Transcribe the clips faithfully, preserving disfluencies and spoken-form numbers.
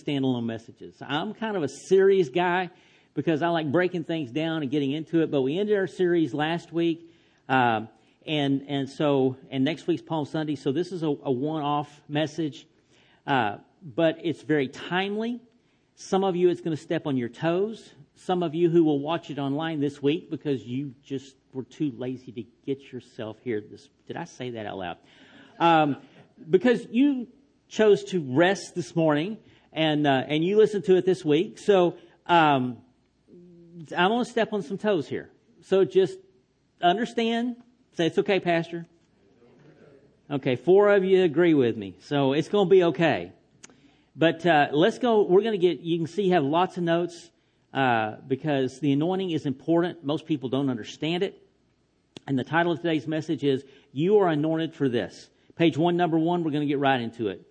standalone messages. I'm kind of a series guy because I like breaking things down and getting into it. But we ended our series last week, uh, and and so and next week's Palm Sunday. So this is a, a one-off message, uh, but it's very timely. Some of you, it's going to step on your toes. Some of you who will watch it online this week because you just were too lazy to get yourself here. This, did I say that out loud? Um, because you chose to rest this morning and uh, and you listened to it this week. So um, I'm going to step on some toes here. So just understand. Say, it's okay, Pastor. Okay, four of you agree with me. So it's going to be okay. But uh, let's go. We're going to get, you can see you have lots of notes uh, because the anointing is important. Most people don't understand it. And the title of today's message is, You Are Anointed for This. Page one, number one, we're going to get right into it.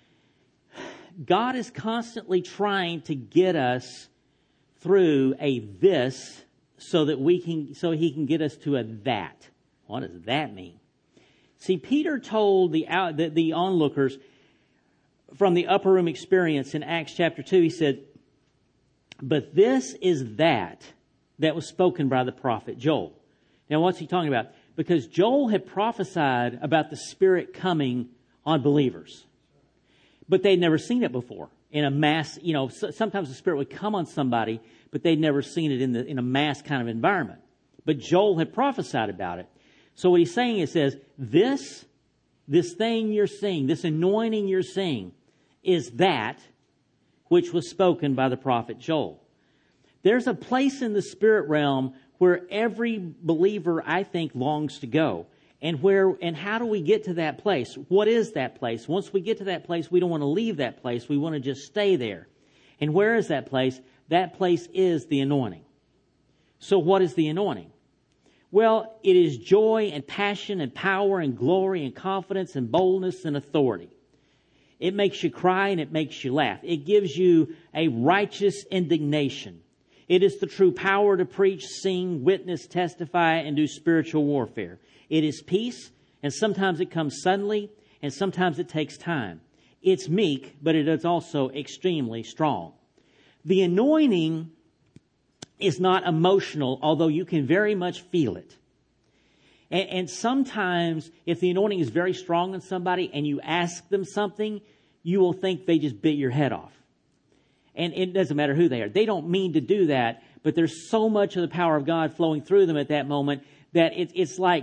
God is constantly trying to get us through a this so that we can, so He can get us to a that. What does that mean? See, Peter told the, the, the onlookers from the upper room experience in Acts chapter two, he said, but this is that that was spoken by the prophet Joel. Now, what's he talking about? Because Joel had prophesied about the Spirit coming on believers. But they'd never seen it before in a mass, you know, sometimes the Spirit would come on somebody, but they'd never seen it in the in a mass kind of environment. But Joel had prophesied about it. So what he's saying is, says, this, this thing you're seeing, this anointing you're seeing, is that which was spoken by the prophet Joel. There's a place in the spirit realm where every believer, I think, longs to go. And where and how do we get to that place? What is that place? Once we get to that place, we don't want to leave that place. We want to just stay there. And where is that place? That place is the anointing. So what is the anointing? Well, it is joy and passion and power and glory and confidence and boldness and authority. It makes you cry and it makes you laugh. It gives you a righteous indignation. It is the true power to preach, sing, witness, testify, and do spiritual warfare. It is peace, and sometimes it comes suddenly, and sometimes it takes time. It's meek, but it is also extremely strong. The anointing is not emotional, although you can very much feel it. And, and sometimes, if the anointing is very strong on somebody and you ask them something, you will think they just bit your head off. And it doesn't matter who they are. They don't mean to do that, but there's so much of the power of God flowing through them at that moment that it, it's like,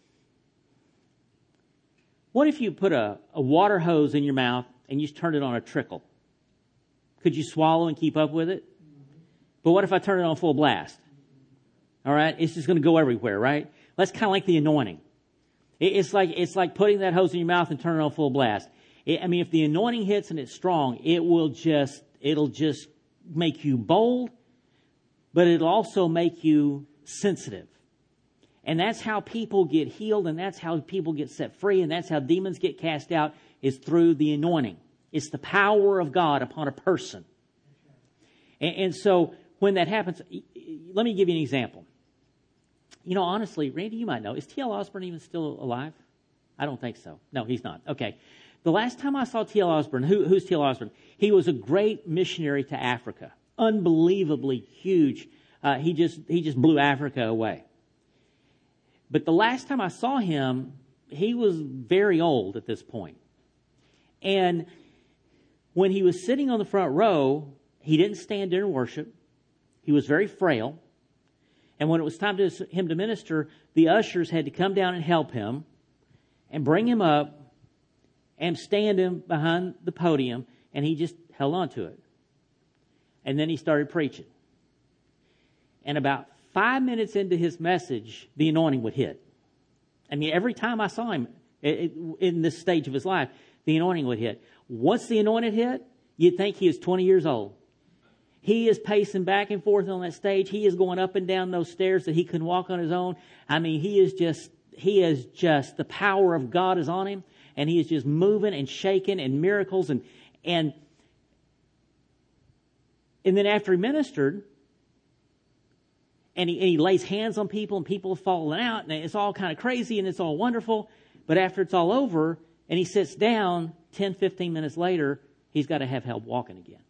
what if you put a, a water hose in your mouth and you just turned it on a trickle? Could you swallow and keep up with it? But what if I turn it on full blast? All right, it's just going to go everywhere, right? That's kind of like the anointing. It, it's like it's like putting that hose in your mouth and turning it on full blast. It, I mean, if the anointing hits and it's strong, it will just it'll just make you bold, but it'll also make you sensitive. And that's how people get healed, and that's how people get set free, and that's how demons get cast out, is through the anointing. It's the power of God upon a person. And, and so when that happens, let me give you an example. You know, honestly, Randy, you might know, is T L Osborne even still alive? I don't think so. No, he's not. Okay. The last time I saw T L Osborne, who, who's T L Osborne? He was a great missionary to Africa. Unbelievably huge. Uh, he just he just blew Africa away. But the last time I saw him, he was very old at this point. And when he was sitting on the front row, he didn't stand during worship. He was very frail. And when it was time for him to minister, the ushers had to come down and help him and bring him up and stand him behind the podium, and he just held on to it. And then he started preaching. And about five minutes into his message, the anointing would hit. I mean, every time I saw him in this stage of his life, the anointing would hit. Once the anointing hit, you'd think he was twenty years old. He is pacing back and forth on that stage. He is going up and down those stairs that he couldn't walk on his own. I mean, he is just, he is just, the power of God is on him. And he is just moving and shaking and miracles. And, and, and then after he ministered, and he, and he lays hands on people, and people are falling out, and it's all kind of crazy, and it's all wonderful. But after it's all over, and he sits down, ten, fifteen minutes later, he's got to have help walking again.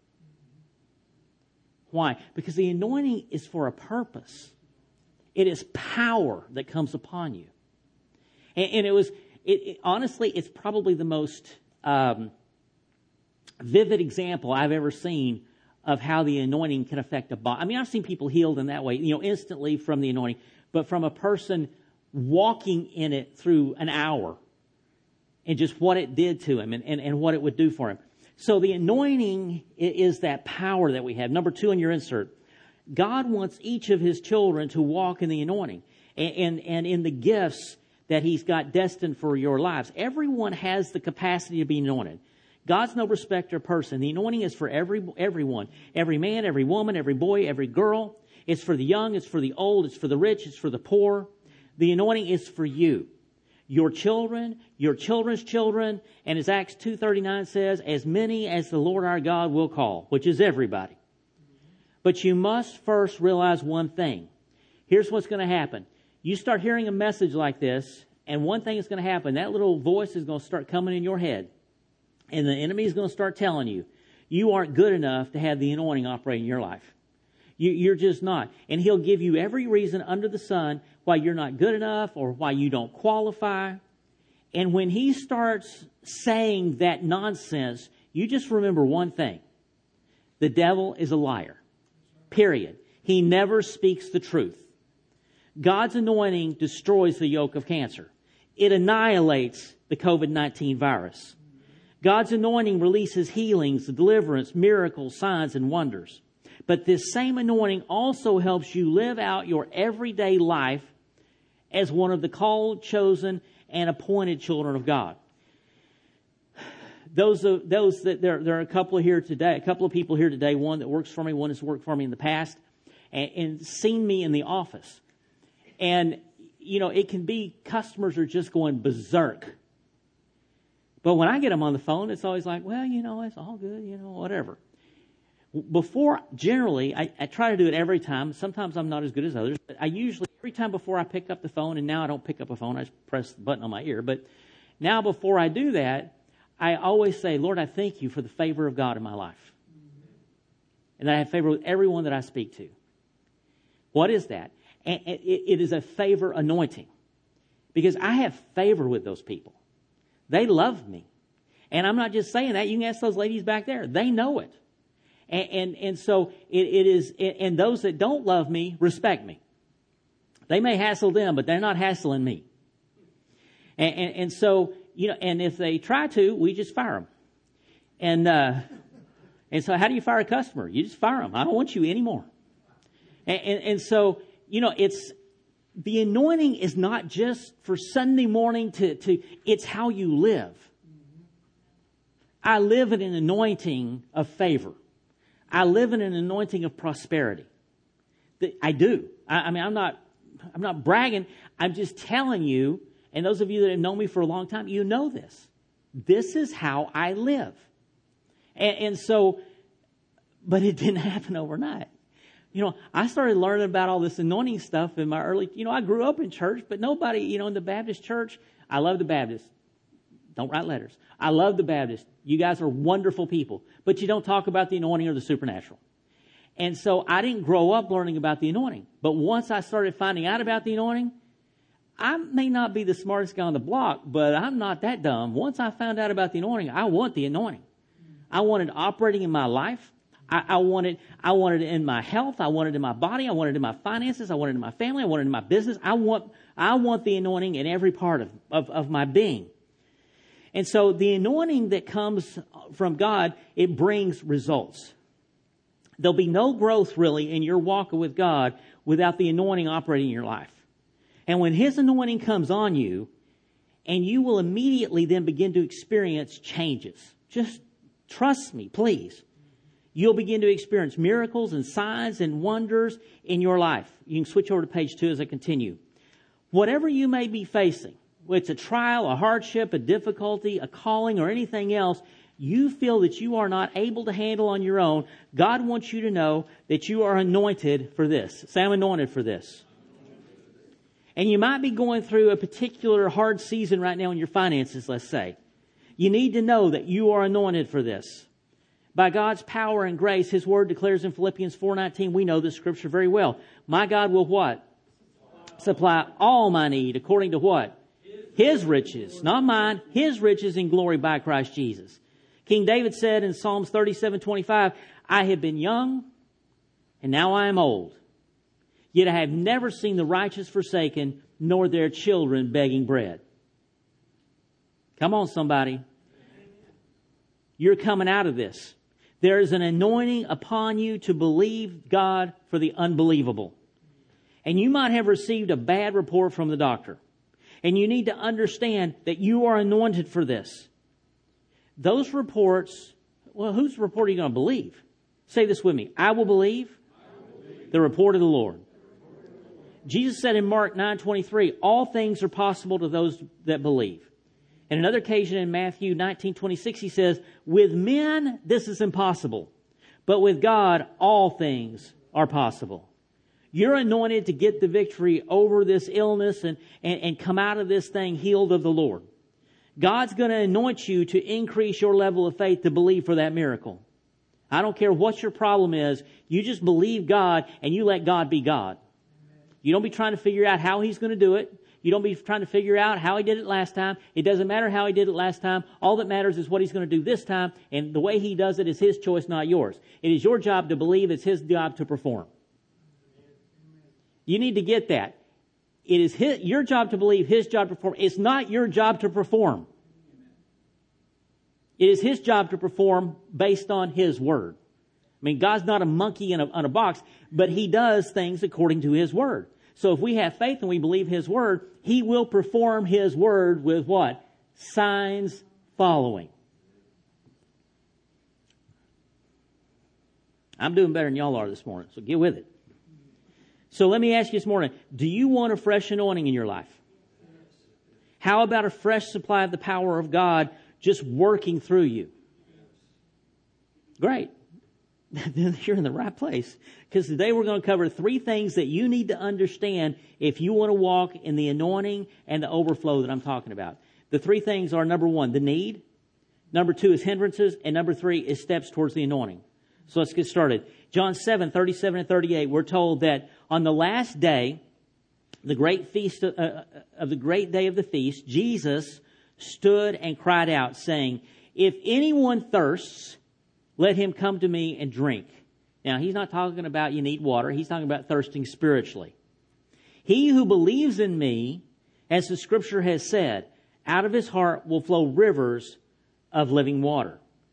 Why? Because the anointing is for a purpose. It is power that comes upon you. And, and it was, it, it, honestly, it's probably the most um, vivid example I've ever seen of how the anointing can affect a body. I mean, I've seen people healed in that way, you know, instantly from the anointing, but from a person walking in it through an hour and just what it did to him and, and, and what it would do for him. So the anointing is that power that we have. Number two in your insert, God wants each of his children to walk in the anointing and, and, and in the gifts that he's got destined for your lives. Everyone has the capacity to be anointed. God's no respecter of person. The anointing is for every everyone. Every man, every woman, every boy, every girl. It's for the young, it's for the old, it's for the rich, it's for the poor. The anointing is for you. Your children, your children's children, and as Acts two thirty-nine says, as many as the Lord our God will call, which is everybody. But you must first realize one thing. Here's what's going to happen. You start hearing a message like this, and one thing is going to happen. That little voice is going to start coming in your head. And the enemy is going to start telling you, you aren't good enough to have the anointing operate in your life. You, you're just not. And he'll give you every reason under the sun why you're not good enough or why you don't qualify. And when he starts saying that nonsense, you just remember one thing. The devil is a liar. Period. He never speaks the truth. God's anointing destroys the yoke of cancer. It annihilates the covid nineteen virus. God's anointing releases healings, deliverance, miracles, signs, and wonders. But this same anointing also helps you live out your everyday life as one of the called, chosen, and appointed children of God. Those, uh, those that there, there are a couple here today, a couple of people here today. One that works for me, one has worked for me in the past, and, and seen me in the office. And you know, it can be customers are just going berserk. But when I get them on the phone, it's always like, well, you know, it's all good, you know, whatever. Before, generally, I, I try to do it every time. Sometimes I'm not as good as others, but I usually, every time before I pick up the phone, and now I don't pick up a phone, I just press the button on my ear. But now before I do that, I always say, Lord, I thank you for the favor of God in my life. And that I have favor with everyone that I speak to. What is that? And it, it is a favor anointing. Because I have favor with those people. They love me. And I'm not just saying that. You can ask those ladies back there. They know it. And and, and so it, it is, and those that don't love me respect me. They may hassle them, but they're not hassling me. And, and, and so, you know, and if they try to, we just fire them. And, uh, and so how do you fire a customer? You just fire them. I don't want you anymore. And, and, and so, you know, it's, the anointing is not just for Sunday morning to, to, it's how you live. I live in an anointing of favor. I live in an anointing of prosperity. I do. I, I mean, I'm not, I'm not bragging. I'm just telling you, and those of you that have known me for a long time, you know this. This is how I live. And, and so, but it didn't happen overnight. You know, I started learning about all this anointing stuff in my early, you know, I grew up in church, but nobody, you know, in the Baptist church, I love the Baptists. Don't write letters. I love the Baptists. You guys are wonderful people, but you don't talk about the anointing or the supernatural. And so I didn't grow up learning about the anointing. But once I started finding out about the anointing, I may not be the smartest guy on the block, but I'm not that dumb. Once I found out about the anointing, I want the anointing. I want it operating in my life. I, I want it, I want it in my health. I want it in my body. I want it in my finances. I want it in my family. I want it in my business. I want, I want the anointing in every part of, of, of my being. And so the anointing that comes from God, it brings results. There'll be no growth really in your walk with God without the anointing operating in your life. And when His anointing comes on you, and you will immediately then begin to experience changes. Just trust me, please. You'll begin to experience miracles and signs and wonders in your life. You can switch over to page two as I continue. Whatever you may be facing, whether it's a trial, a hardship, a difficulty, a calling, or anything else, you feel that you are not able to handle on your own, God wants you to know that you are anointed for this. Say, I'm anointed for this. And you might be going through a particular hard season right now in your finances, let's say. You need to know that you are anointed for this. By God's power and grace, His Word declares in Philippians four nineteen, we know this Scripture very well. My God will what? Supply all my need according to what? His riches, not mine, His riches in glory by Christ Jesus. King David said in Psalms thirty-seven twenty-five, I have been young and now I am old. Yet I have never seen the righteous forsaken, nor their children begging bread. Come on, somebody. You're coming out of this. There is an anointing upon you to believe God for the unbelievable. And you might have received a bad report from the doctor. And you need to understand that you are anointed for this. Those reports, well, whose report are you going to believe? Say this with me. I will believe, I will believe the report of the Lord. Jesus said in Mark nine twenty-three, all things are possible to those that believe. And another occasion in Matthew nineteen twenty-six, He says, with men, this is impossible. But with God, all things are possible. You're anointed to get the victory over this illness and, and, and come out of this thing healed of the Lord. God's going to anoint you to increase your level of faith to believe for that miracle. I don't care what your problem is. You just believe God and you let God be God. You don't be trying to figure out how He's going to do it. You don't be trying to figure out how He did it last time. It doesn't matter how He did it last time. All that matters is what He's going to do this time. And the way He does it is His choice, not yours. It is your job to believe. It's His job to perform. You need to get that. It is his, your job to believe, His job to perform. It's not your job to perform. It is His job to perform based on His Word. I mean, God's not a monkey in a, in a box, but He does things according to His Word. So if we have faith and we believe His Word, He will perform His Word with what? Signs following. I'm doing better than y'all are this morning, so get with it. So let me ask you this morning, do you want a fresh anointing in your life? How about a fresh supply of the power of God just working through you? Great. You're in the right place. Because today we're going to cover three things that you need to understand if you want to walk in the anointing and the overflow that I'm talking about. The three things are, number one, the need. Number two is hindrances. And number three is steps towards the anointing. So let's get started. John seven, thirty-seven and thirty-eight, we're told that on the last day, the great feast of, uh, of the great day of the feast, Jesus stood and cried out, saying, if anyone thirsts, let him come to me and drink. Now, He's not talking about you need water. He's talking about thirsting spiritually. He who believes in me, as the Scripture has said, out of his heart will flow rivers of living water.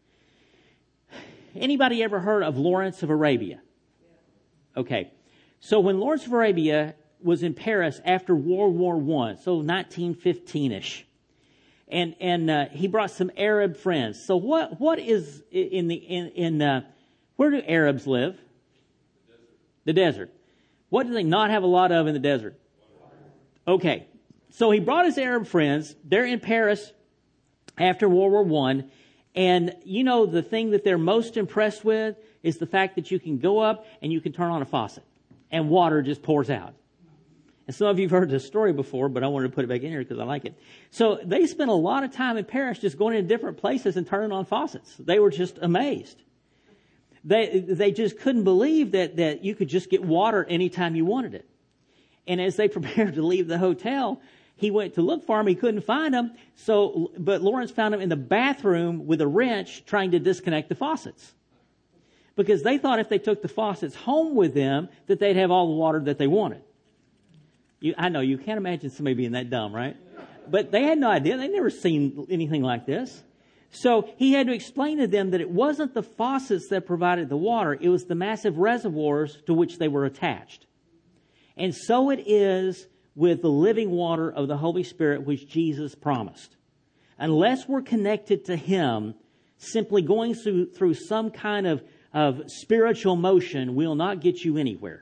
Anybody ever heard of Lawrence of Arabia? Okay. So when Lawrence of Arabia was in Paris after World War One, so nineteen fifteen-ish, and and uh, he brought some Arab friends. So what what is in the in in uh, where do Arabs live? The desert. The desert. What do they not have a lot of in the desert? Okay. So he brought his Arab friends. They're in Paris after World War One. And you know, the thing that they're most impressed with is the fact that you can go up and you can turn on a faucet and water just pours out. And some of you have heard this story before, but I wanted to put it back in here because I like it. So they spent a lot of time in Paris just going into different places and turning on faucets. They were just amazed. They they just couldn't believe that, that you could just get water anytime you wanted it. And as they prepared to leave the hotel, he went to look for him. He couldn't find him. So, but Lawrence found him in the bathroom with a wrench trying to disconnect the faucets. Because they thought if they took the faucets home with them, that they'd have all the water that they wanted. You, I know, you can't imagine somebody being that dumb, right? But they had no idea. They'd never seen anything like this. So he had to explain to them that it wasn't the faucets that provided the water. It was the massive reservoirs to which they were attached. And so it is with the living water of the Holy Spirit, which Jesus promised. Unless we're connected to Him, simply going through, through some kind of, of spiritual motion will not get you anywhere.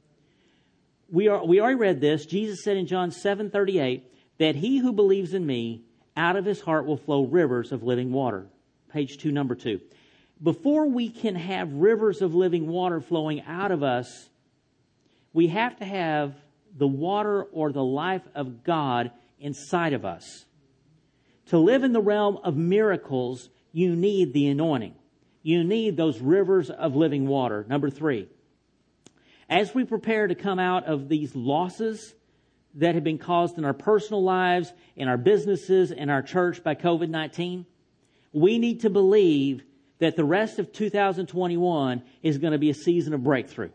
We are, we already read this. Jesus said in John seven thirty-eight that he who believes in me, out of his heart will flow rivers of living water. Page two, number two. Before we can have rivers of living water flowing out of us, we have to have the water or the life of God inside of us. To live in the realm of miracles, you need the anointing. You need those rivers of living water. Number three, as we prepare to come out of these losses that have been caused in our personal lives, in our businesses, in our church by covid nineteen, we need to believe that the rest of two thousand twenty-one is going to be a season of breakthrough.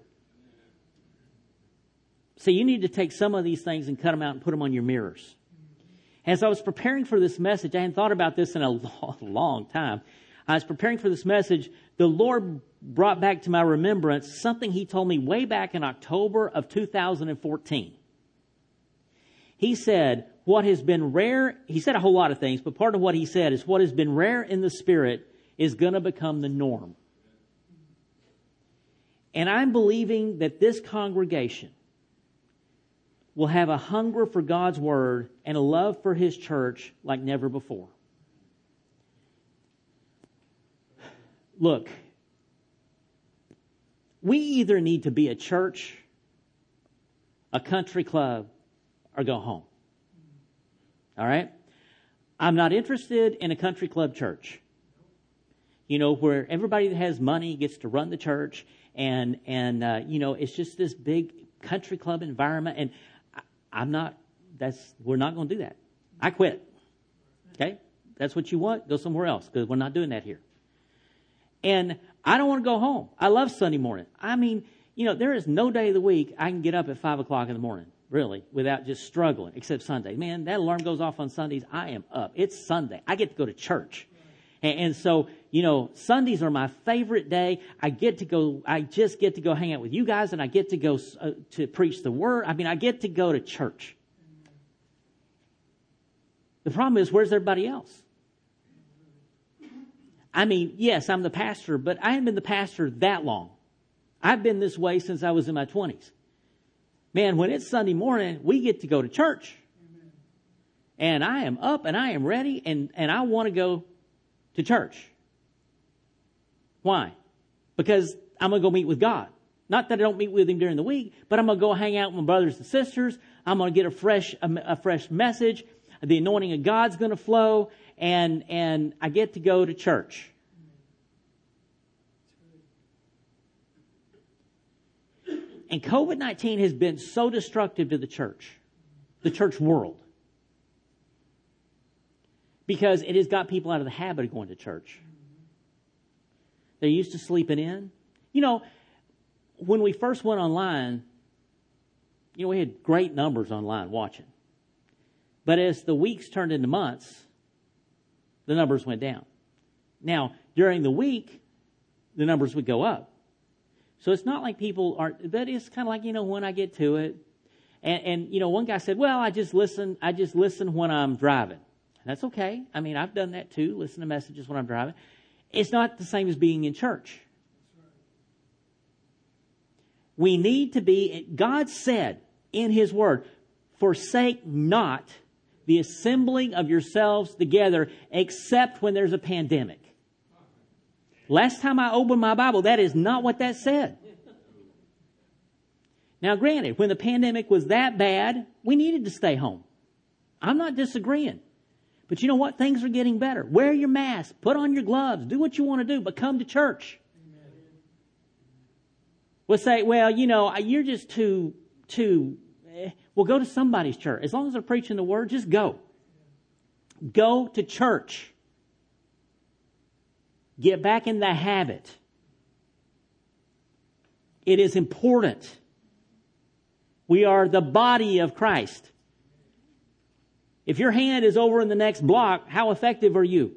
So you need to take some of these things and cut them out and put them on your mirrors. As I was preparing for this message, I hadn't thought about this in a long, long time. I was preparing for this message. The Lord brought back to my remembrance something He told me way back in October of two thousand fourteen. He said, what has been rare, He said a whole lot of things, but part of what He said is what has been rare in the Spirit is going to become the norm. And I'm believing that this congregation will have a hunger for God's Word and a love for His church like never before. Look, we either need to be a church, a country club, or go home. All right? I'm not interested in a country club church. You know, where everybody that has money gets to run the church, and, and uh, you know, it's just this big country club environment, and I'm not, that's, we're not going to do that. I quit. Okay? That's what you want? Go somewhere else, because we're not doing that here. And I don't want to go home. I love Sunday morning. I mean, you know, there is no day of the week I can get up at five o'clock in the morning, really, without just struggling, except Sunday. Man, that alarm goes off on Sundays. I am up. It's Sunday. I get to go to church. And, and so, you know, Sundays are my favorite day. I get to go, I just get to go hang out with you guys, and I get to go uh, to preach the Word. I mean, I get to go to church. The problem is, where's everybody else? I mean, yes, I'm the pastor, but I haven't been the pastor that long. I've been this way since I was in my twenties. Man, when it's Sunday morning, we get to go to church. And I am up and I am ready, and, and I want to go to church. Why? Because I'm going to go meet with God. Not that I don't meet with Him during the week, but I'm going to go hang out with my brothers and sisters. I'm going to get a fresh, a, a fresh message. The anointing of God's going to flow, and, and I get to go to church. And covid nineteen has been so destructive to the church, the church world, because it has got people out of the habit of going to church. They're used to sleeping in. You know, when we first went online, you know, we had great numbers online watching. But as the weeks turned into months, the numbers went down. Now, during the week, the numbers would go up. So it's not like people aren't, but it's kind of like, you know, when I get to it. And, and, you know, one guy said, well, I just listen, I just listen when I'm driving. That's okay. I mean, I've done that too, listen to messages when I'm driving. It's not the same as being in church. We need to be, God said in His Word, forsake not the assembling of yourselves together, except when there's a pandemic. Last time I opened my Bible, that is not what that said. Now, granted, when the pandemic was that bad, we needed to stay home. I'm not disagreeing. But you know what? Things are getting better. Wear your mask. Put on your gloves. Do what you want to do, but come to church. Amen. We'll say, well, you know, you're just too, too... Well, go to somebody's church. As long as they're preaching the Word, just go. Go to church. Get back in the habit. It is important. We are the body of Christ. If your hand is over in the next block, how effective are you?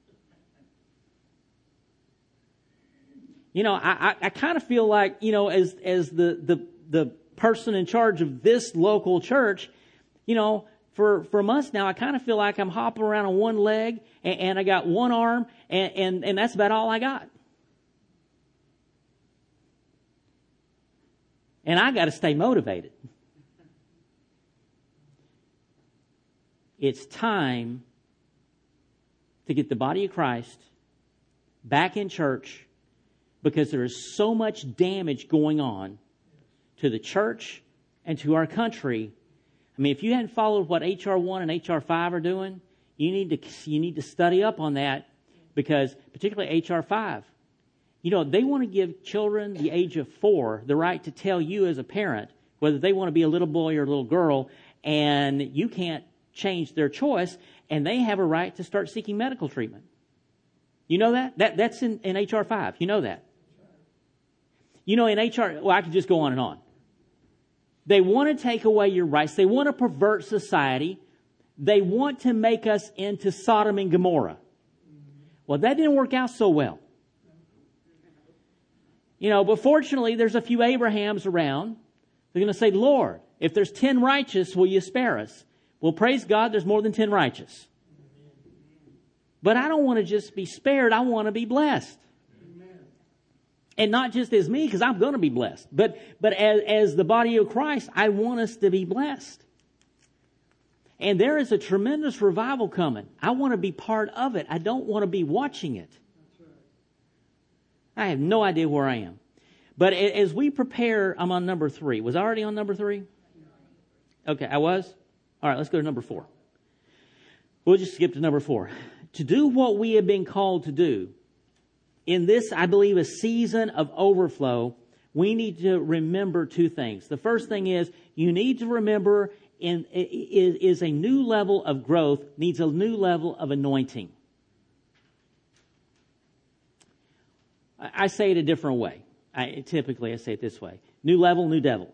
You know, I, I, I kind of feel like, you know, as as the the the person in charge of this local church, you know, for, for months now, I kind of feel like I'm hopping around on one leg and, and I got one arm and, and, and that's about all I got. And I got to stay motivated. It's time to get the body of Christ back in church, because there is so much damage going on to the church and to our country. I mean, if you hadn't followed what H R one and H R five are doing, you need to you need to study up on that, because particularly H R five, You know, they want to give children the age of four the right to tell you as a parent whether they want to be a little boy or a little girl, and you can't change their choice, and they have a right to start seeking medical treatment. You know that? that that's in, in H R five. You know that. You know, in H R, well, I could just go on and on. They want to take away your rights. They want to pervert society. They want to make us into Sodom and Gomorrah. Well, that didn't work out so well. You know, but fortunately, there's a few Abrahams around. They're going to say, Lord, if there's ten righteous, will you spare us? Well, praise God, there's more than ten righteous. But I don't want to just be spared. I want to be blessed. Amen. And not just as me, because I'm going to be blessed. But but as, as the body of Christ, I want us to be blessed. And there is a tremendous revival coming. I want to be part of it. I don't want to be watching it. That's right. I have no idea where I am. But as we prepare, I'm on number three. Was I already on number three? Okay, I was? All right, let's go to number four. We'll just skip to number four. To do what we have been called to do, in this, I believe, a season of overflow, we need to remember two things. The first thing is, you need to remember in, is, is a new level of growth, needs a new level of anointing. I say it a different way. I, typically, I say it this way. New level, new devil.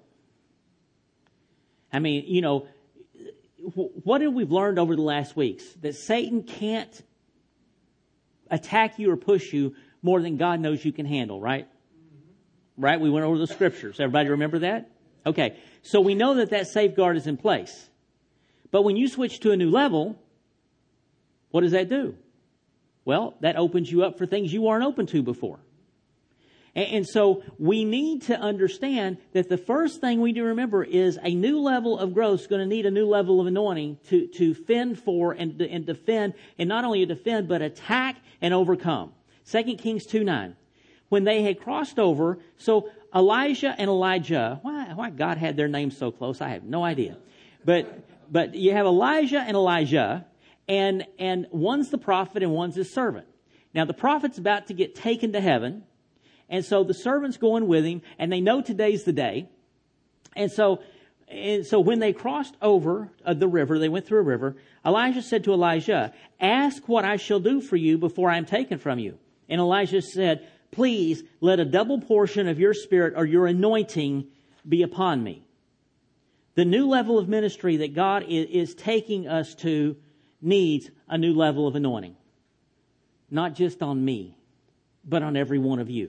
I mean, you know, what have we learned over the last weeks? That Satan can't attack you or push you more than God knows you can handle, right? Mm-hmm. Right? We went over the scriptures. Everybody remember that? Okay. So we know that that safeguard is in place. But when you switch to a new level, what does that do? Well, that opens you up for things you weren't open to before. And so we need to understand that the first thing we need to remember is a new level of growth is going to need a new level of anointing to, to fend for and, and defend, and not only defend, but attack and overcome. Second Kings two nine. When they had crossed over, so Elijah and Elijah, why, why God had their names so close, I have no idea. But but you have Elijah and Elijah, and, and one's the prophet and one's his servant. Now the prophet's about to get taken to heaven. And so the servant's going with him, and they know today's the day. And so, and so when they crossed over uh, the river, they went through a river, Elijah said to Elijah, ask what I shall do for you before I am taken from you. And Elijah said, please let a double portion of your spirit or your anointing be upon me. The new level of ministry that God is, is taking us to needs a new level of anointing. Not just on me, but on every one of you.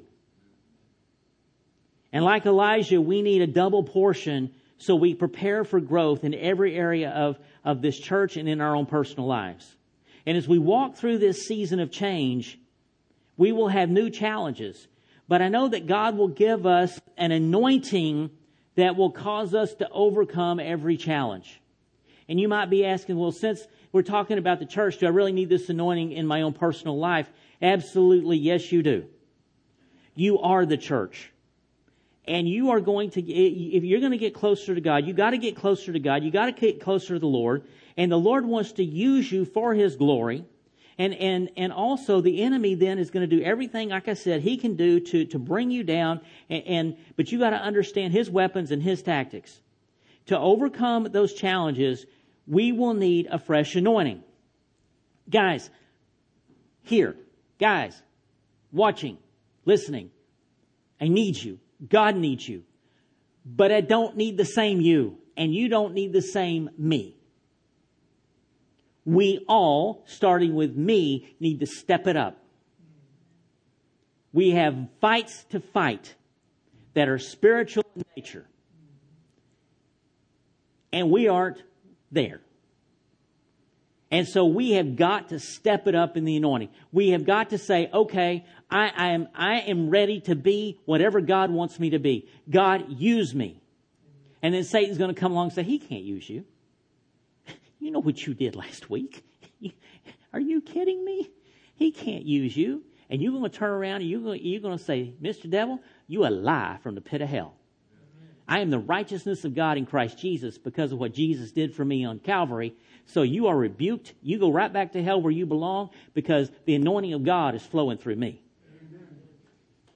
And like Elijah, we need a double portion so we prepare for growth in every area of, of this church and in our own personal lives. And as we walk through this season of change, we will have new challenges. But I know that God will give us an anointing that will cause us to overcome every challenge. And you might be asking, well, since we're talking about the church, do I really need this anointing in my own personal life? Absolutely, yes, you do. You are the church. And you are going to, if you're going to get closer to God, you got to get closer to God. You got to get closer to the Lord. And the Lord wants to use you for His glory. And, and, and also the enemy then is going to do everything, like I said, he can do to, to bring you down. And, and, but you got to understand his weapons and his tactics. To overcome those challenges, we will need a fresh anointing. Guys, here, guys, watching, listening, I need you. God needs you. But I don't need the same you, and you don't need the same me. We all, starting with me, need to step it up. We have fights to fight that are spiritual in nature. And we aren't there. And so we have got to step it up in the anointing. We have got to say, okay, I, I am I am ready to be whatever God wants me to be. God, use me. And then Satan's going to come along and say, he can't use you. You know what you did last week. Are you kidding me? He can't use you. And you're going to turn around and you're going, you're going to say, Mister Devil, you a lie from the pit of hell. I am the righteousness of God in Christ Jesus because of what Jesus did for me on Calvary. So you are rebuked. You go right back to hell where you belong because the anointing of God is flowing through me. Amen.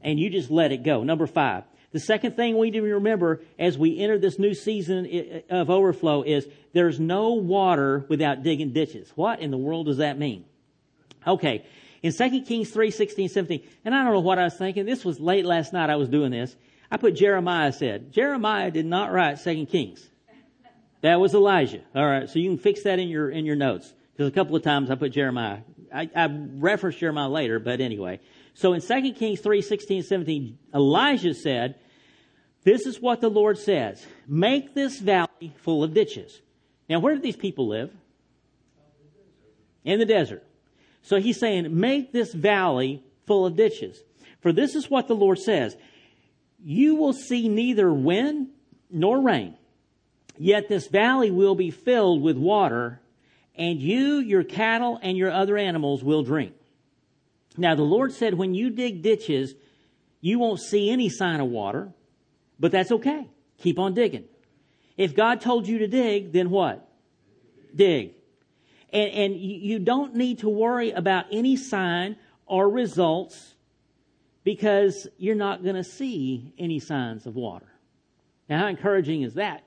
and you just let it go. Number five. The second thing we need to remember as we enter this new season of overflow is there's no water without digging ditches. What in the world does that mean? Okay, in Second Kings three, sixteen, seventeen, and I don't know what I was thinking. This was late last night I was doing this. I put Jeremiah said. Jeremiah did not write Second Kings. That was Elijah. All right, so you can fix that in your in your notes. Because a couple of times I put Jeremiah. I, I referenced Jeremiah later, but anyway. So in Second Kings three, sixteen, seventeen, Elijah said, this is what the Lord says. Make this valley full of ditches. Now, where do these people live? In the desert. So he's saying, make this valley full of ditches. For this is what the Lord says. You will see neither wind nor rain. Yet this valley will be filled with water, and you, your cattle, and your other animals will drink. Now, the Lord said, when you dig ditches, you won't see any sign of water. But that's okay. Keep on digging. If God told you to dig, then what? Dig. And, and you don't need to worry about any sign or results because you're not going to see any signs of water. Now, how encouraging is that?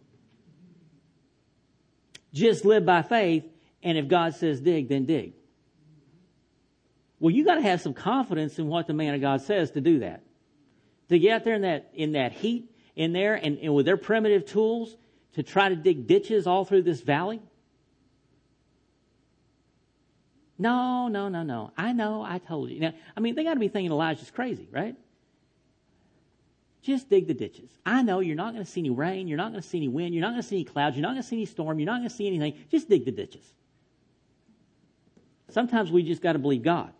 Just live by faith, and if God says dig, then dig. Well, you got to have some confidence in what the man of God says to do that. To get out there in that in that heat in there and, and with their primitive tools to try to dig ditches all through this valley? No, no, no, no. I know, I told you. Now, I mean, they got to be thinking Elijah's crazy, right? Just dig the ditches. I know you're not going to see any rain. You're not going to see any wind. You're not going to see any clouds. You're not going to see any storm. You're not going to see anything. Just dig the ditches. Sometimes we just got to believe God.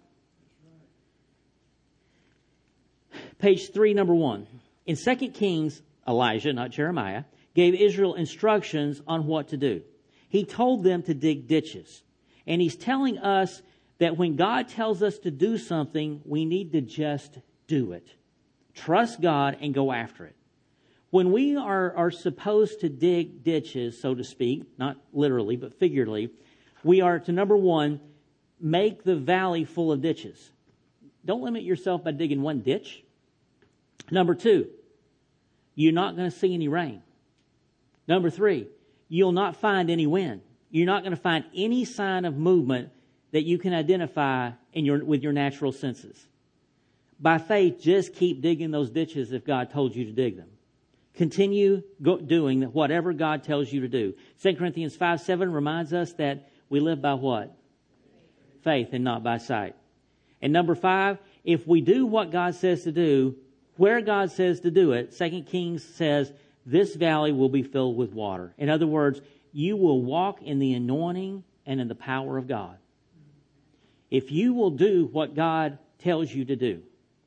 Page three, number one. In Second Kings, Elijah, not Jeremiah, gave Israel instructions on what to do. He told them to dig ditches. And he's telling us that when God tells us to do something, we need to just do it. Trust God and go after it. When we are, are supposed to dig ditches, so to speak, not literally, but figuratively, we are to, number one, make the valley full of ditches. Don't limit yourself by digging one ditch. Number two, you're not going to see any rain. Number three, you'll not find any wind. You're not going to find any sign of movement that you can identify in your, with your natural senses. By faith, just keep digging those ditches if God told you to dig them. Continue go, doing whatever God tells you to do. Second Corinthians five seven reminds us that we live by what? Faith and not by sight. And number five, if we do what God says to do, where God says to do it, Second Kings says, this valley will be filled with water. In other words, you will walk in the anointing and in the power of God. If you will do what God tells you to do.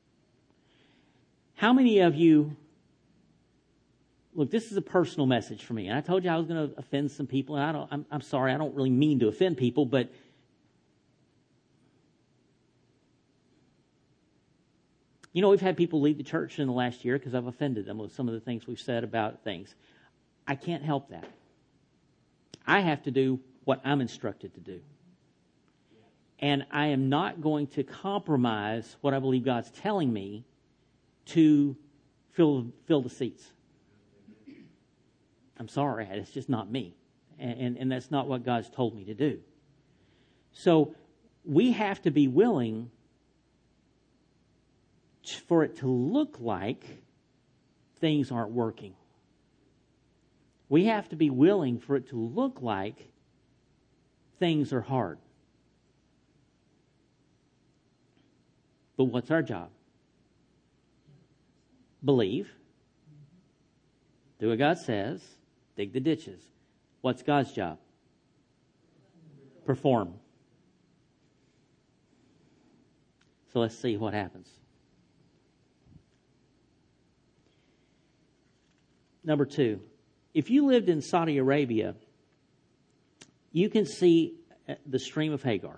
How many of you, look, this is a personal message for me. And I told you I was going to offend some people. And I don't, I'm, I'm sorry, I don't really mean to offend people, but you know, we've had people leave the church in the last year because I've offended them with some of the things we've said about things. I can't help that. I have to do what I'm instructed to do. And I am not going to compromise what I believe God's telling me to fill, fill the seats. I'm sorry, it's just not me. And, and, and that's not what God's told me to do. So we have to be willing for it to look like things aren't working. We have to be willing for it to look like things are hard. But what's our job? Believe. Do what God says. Dig the ditches. What's God's job? Perform. So let's see what happens. Number two, if you lived in Saudi Arabia, you can see the stream of Hagar.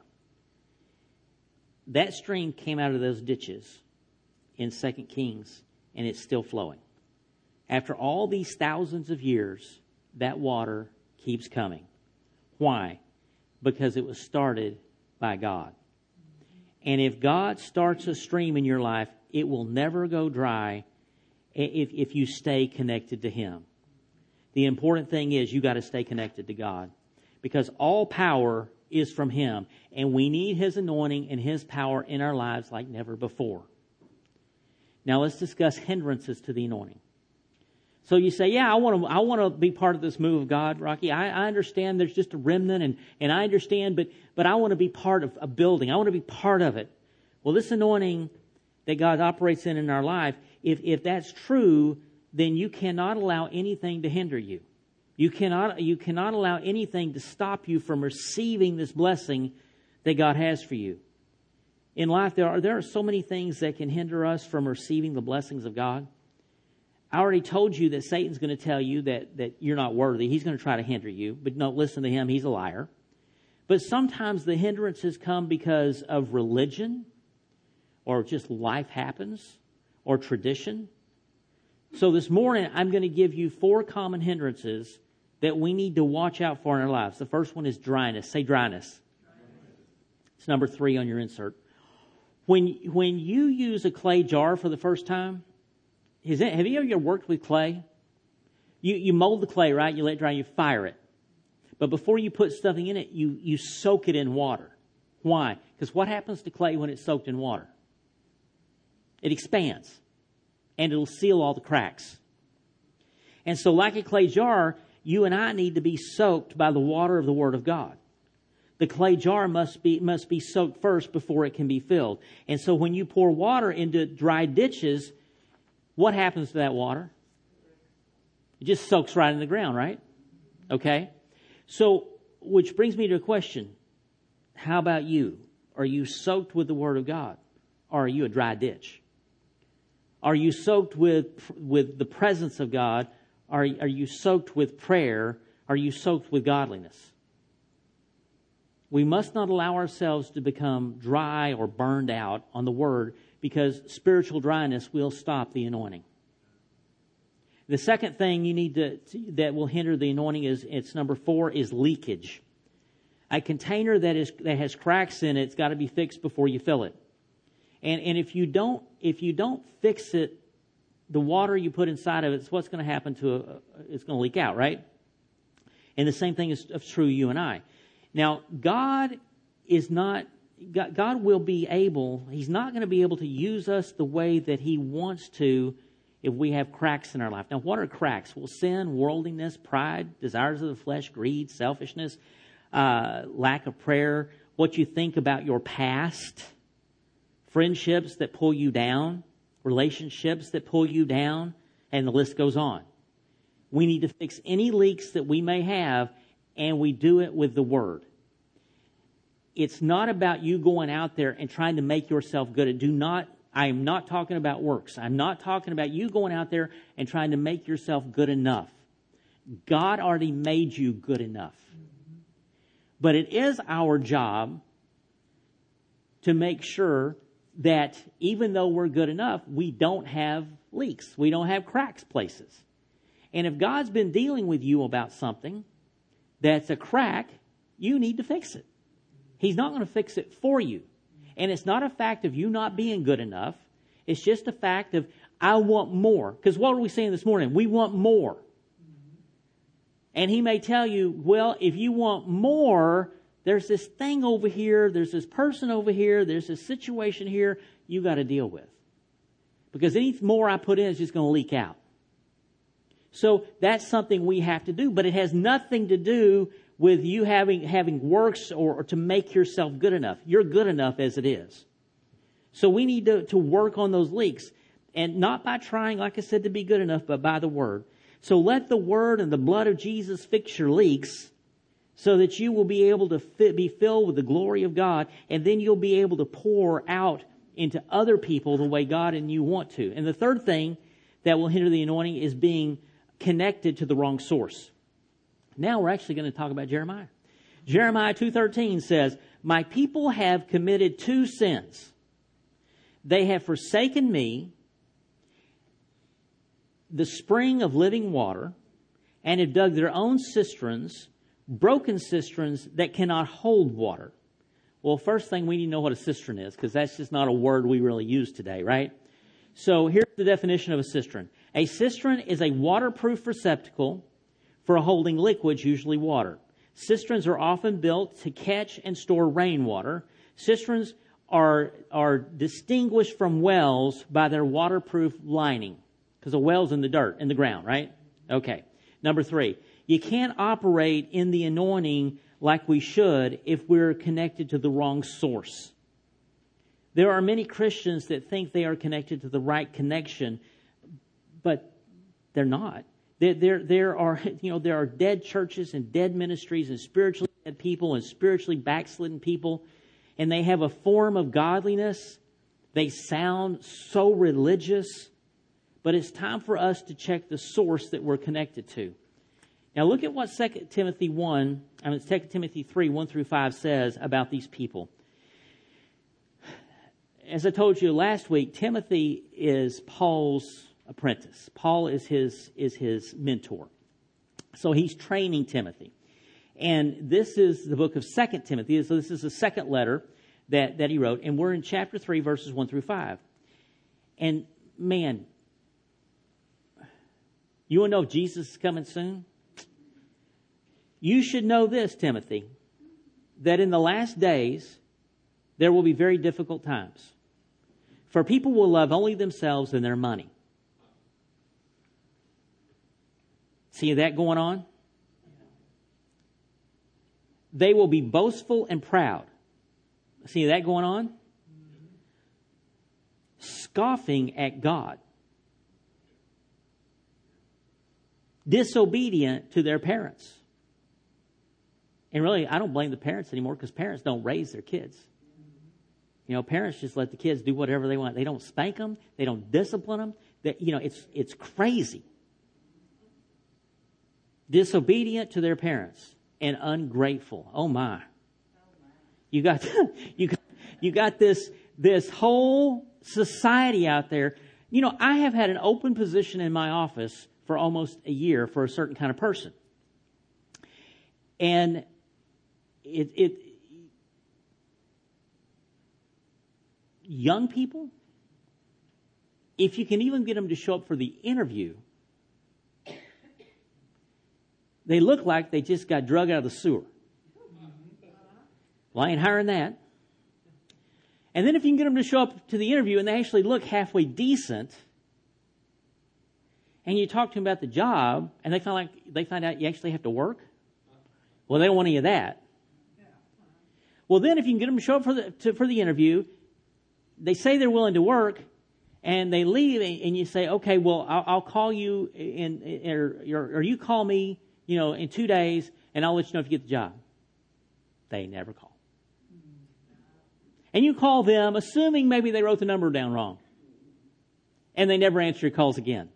That stream came out of those ditches in Second Kings, and it's still flowing. After all these thousands of years, that water keeps coming. Why? Because it was started by God. And if God starts a stream in your life, it will never go dry if, if you stay connected to Him. The important thing is you got to stay connected to God, because all power is from Him, and we need His anointing and His power in our lives like never before. Now let's discuss hindrances to the anointing. So you say, yeah, I want to I want to be part of this move of God, Rocky. I, I understand there's just a remnant, and, and I understand, but but I want to be part of a building. I want to be part of it. Well, this anointing that God operates in in our life, if if that's true, then you cannot allow anything to hinder you. You cannot you cannot allow anything to stop you from receiving this blessing that God has for you. In life, there are there are so many things that can hinder us from receiving the blessings of God. I already told you that Satan's going to tell you that, that you're not worthy. He's going to try to hinder you, but don't listen to him. He's a liar. But sometimes the hindrances come because of religion, or just life happens, or tradition. So this morning, I'm going to give you four common hindrances that we need to watch out for in our lives. The first one is dryness. Say dryness. Dryness. It's number three on your insert. When, when you use a clay jar for the first time, Is it, have you ever worked with clay? You you mold the clay, right? You let it dry, you fire it. But before you put something in it, you, you soak it in water. Why? Because what happens to clay when it's soaked in water? It expands, and it'll seal all the cracks. And so like a clay jar, you and I need to be soaked by the water of the Word of God. The clay jar must be must be soaked first before it can be filled. And so when you pour water into dry ditches, what happens to that water? It just soaks right in the ground, right? Okay. So, which brings me to a question. How about you? Are you soaked with the Word of God? Or are you a dry ditch? Are you soaked with, with the presence of God? Are, are you soaked with prayer? Are you soaked with godliness? We must not allow ourselves to become dry or burned out on the Word, because spiritual dryness will stop the anointing. The second thing you need to, that will hinder the anointing is, it's number four, is leakage. A container that is that has cracks in it's got to be fixed before you fill it. And and if you don't if you don't fix it, the water you put inside of it is what's going to happen to it. It's going to leak out, right? And the same thing is true you and I. Now, God is not. God, God will be able, He's not going to be able to use us the way that He wants to if we have cracks in our life. Now, what are cracks? Well, sin, worldliness, pride, desires of the flesh, greed, selfishness, uh, lack of prayer, what you think about your past, friendships that pull you down, relationships that pull you down, and the list goes on. We need to fix any leaks that we may have, and we do it with the Word. It's not about you going out there and trying to make yourself good. Do not, I am not talking about works. I'm not talking about you going out there and trying to make yourself good enough. God already made you good enough. But it is our job to make sure that even though we're good enough, we don't have leaks. We don't have cracks places. And if God's been dealing with you about something that's a crack, you need to fix it. He's not going to fix it for you. And it's not a fact of you not being good enough. It's just a fact of, I want more. Because what are we saying this morning? We want more. And He may tell you, well, if you want more, there's this thing over here, there's this person over here, there's this situation here you got to deal with. Because any more I put in is just going to leak out. So that's something we have to do. But it has nothing to do with you having having works or, or to make yourself good enough. You're good enough as it is. So we need to, to work on those leaks. And not by trying, like I said, to be good enough, but by the Word. So let the Word and the blood of Jesus fix your leaks so that you will be able to fit, be filled with the glory of God. And then you'll be able to pour out into other people the way God and you want to. And the third thing that will hinder the anointing is being connected to the wrong source. Now we're actually going to talk about Jeremiah. Jeremiah two thirteen says, "My people have committed two sins. They have forsaken me, the spring of living water, and have dug their own cisterns, broken cisterns that cannot hold water." Well, first thing we need to know what a cistern is, because that's just not a word we really use today, right? So here's the definition of a cistern. A cistern is a waterproof receptacle for holding liquids, usually water. Cisterns are often built to catch and store rainwater. Cisterns are, are distinguished from wells by their waterproof lining, because a well's in the dirt, in the ground, right? Okay. Number three, you can't operate in the anointing like we should if we're connected to the wrong source. There are many Christians that think they are connected to the right connection, but they're not. There, there, there are, you know, there are dead churches and dead ministries and spiritually dead people and spiritually backslidden people, and they have a form of godliness. They sound so religious, but it's time for us to check the source that we're connected to. Now look at what Second Timothy one, I mean Second Timothy three, one through five says about these people. As I told you last week, Timothy is Paul's apprentice. Paul is his is his mentor. So he's training Timothy. And this is the book of Second Timothy. So this is the second letter that, that he wrote. And we're in chapter three, verses one through five. And man, you want to know if Jesus is coming soon? You should know this, Timothy, that in the last days, there will be very difficult times. For people will love only themselves and their money. See that going on? They will be boastful and proud. See that going on? Scoffing at God. Disobedient to their parents. And really, I don't blame the parents anymore because parents don't raise their kids. You know, parents just let the kids do whatever they want. They don't spank them. They don't discipline them. They, you know, it's it's crazy. Disobedient to their parents and ungrateful. Oh my! You got you got you got this this whole society out there. You know, I have had an open position in my office for almost a year for a certain kind of person, and it it. Young people, if you can even get them to show up for the interview, they look like they just got drug out of the sewer. Well, I ain't hiring that. And then if you can get them to show up to the interview and they actually look halfway decent, and you talk to them about the job, and they find like they find out you actually have to work, well, they don't want any of that. Well, then if you can get them to show up for the to, for the interview, they say they're willing to work, and they leave, and you say, okay, well, I'll, I'll call you, in, in or, or you call me, you know, in two days, and I'll let you know if you get the job. They never call. And you call them, assuming maybe they wrote the number down wrong, and they never answer your calls again.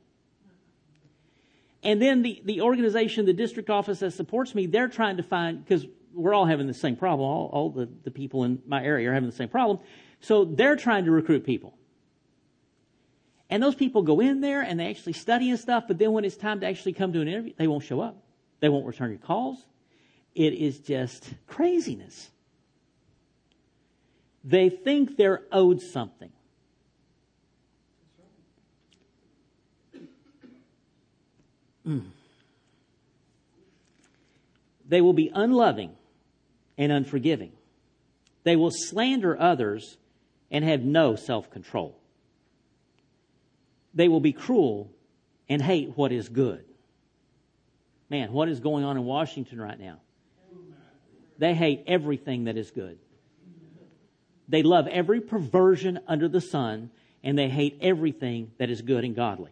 And then the, the organization, the district office that supports me, they're trying to find, because we're all having the same problem, all, all the, the people in my area are having the same problem, so they're trying to recruit people. And those people go in there and they actually study and stuff, but then when it's time to actually come to an interview, they won't show up. They won't return your calls. It is just craziness. They think they're owed something. Mm. They will be unloving and unforgiving. They will slander others and have no self-control. They will be cruel and hate what is good. Man, what is going on in Washington right now? They hate everything that is good. They love every perversion under the sun, and they hate everything that is good and godly.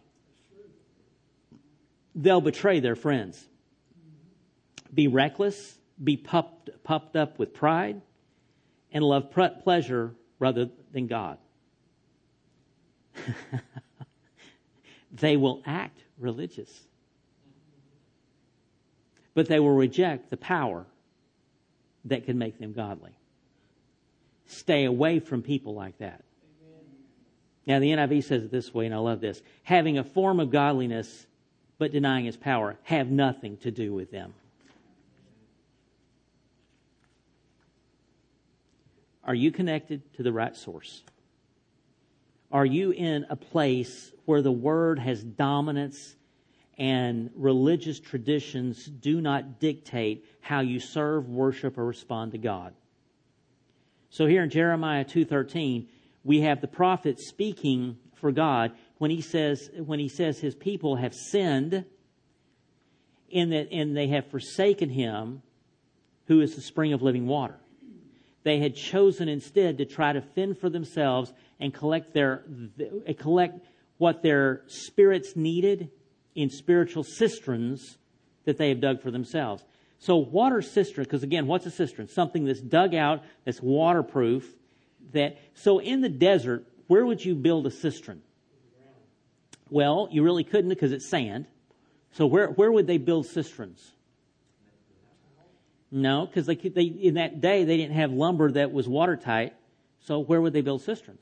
They'll betray their friends. Be reckless, be puffed, puffed up with pride, and love pleasure rather than God. They will act religious, but they will reject the power that can make them godly. Stay away from people like that. Now, the N I V says it this way, and I love this. Having a form of godliness, but denying its power, have nothing to do with them. Are you connected to the right source? Are you in a place where the Word has dominance and religious traditions do not dictate how you serve, worship, or respond to God? So here in Jeremiah two thirteen, we have the prophet speaking for God when he says when he says his people have sinned in that and they have forsaken him who is the spring of living water. They had chosen instead to try to fend for themselves and collect their collect what their spirits needed in spiritual cisterns that they have dug for themselves. So water cistern, because again, what's a cistern? Something that's dug out, that's waterproof. That so in the desert, where would you build a cistern? Well, you really couldn't because it's sand. So where where would they build cisterns? No, because they, they in that day they didn't have lumber that was watertight. So where would they build cisterns?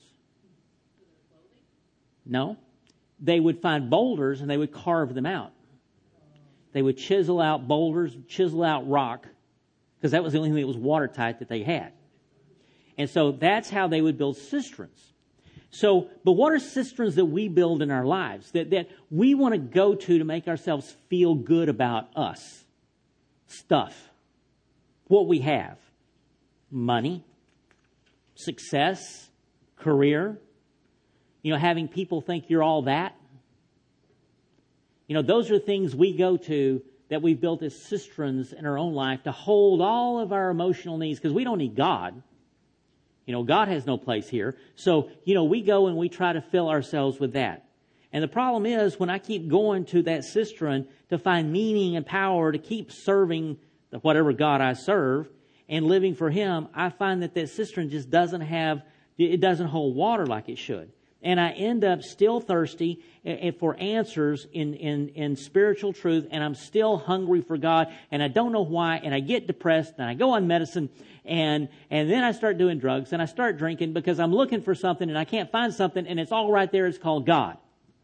No, they would find boulders and they would carve them out. They would chisel out boulders, chisel out rock, because that was the only thing that was watertight that they had. And so that's how they would build cisterns. So, but what are cisterns that we build in our lives that, that we want to go to to make ourselves feel good about us? Stuff. What we have. Money. Success. Career. You know, having people think you're all that. You know, those are things we go to that we've built as cisterns in our own life to hold all of our emotional needs, because we don't need God. You know, God has no place here. So, you know, we go and we try to fill ourselves with that. And the problem is, when I keep going to that cistern to find meaning and power to keep serving the whatever God I serve and living for Him, I find that that cistern just doesn't have, it doesn't hold water like it should. And I end up still thirsty for answers in, in, in spiritual truth, and I'm still hungry for God, and I don't know why, and I get depressed, and I go on medicine, and and then I start doing drugs, and I start drinking because I'm looking for something, and I can't find something, and it's all right there. It's called God.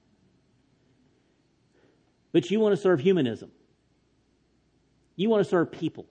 But you want to serve humanism. You want to serve people.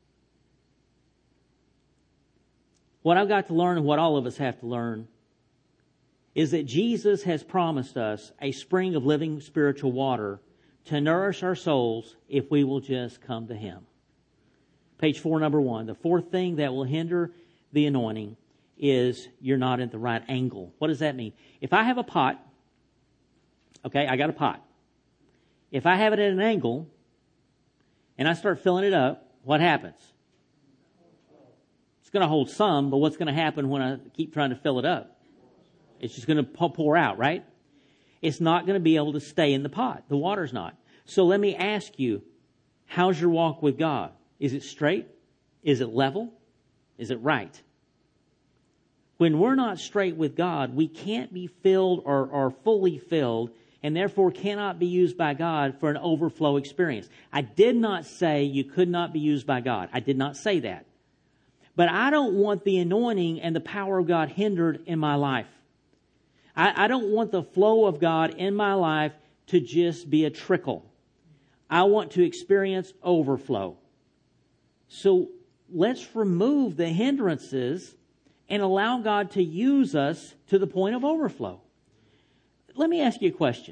What I've got to learn, and what all of us have to learn, is that Jesus has promised us a spring of living spiritual water to nourish our souls if we will just come to Him. Page four, number one. The fourth thing that will hinder the anointing is you're not at the right angle. What does that mean? If I have a pot, okay, I got a pot. If I have it at an angle and I start filling it up, what happens? It's going to hold some, but what's going to happen when I keep trying to fill it up? It's just going to pour out, right? It's not going to be able to stay in the pot. The water's not. So let me ask you, how's your walk with God? Is it straight? Is it level? Is it right? When we're not straight with God, we can't be filled or, or fully filled, and therefore cannot be used by God for an overflow experience. I did not say you could not be used by God. I did not say that. But I don't want the anointing and the power of God hindered in my life. I, I don't want the flow of God in my life to just be a trickle. I want to experience overflow. So let's remove the hindrances and allow God to use us to the point of overflow. Let me ask you a question.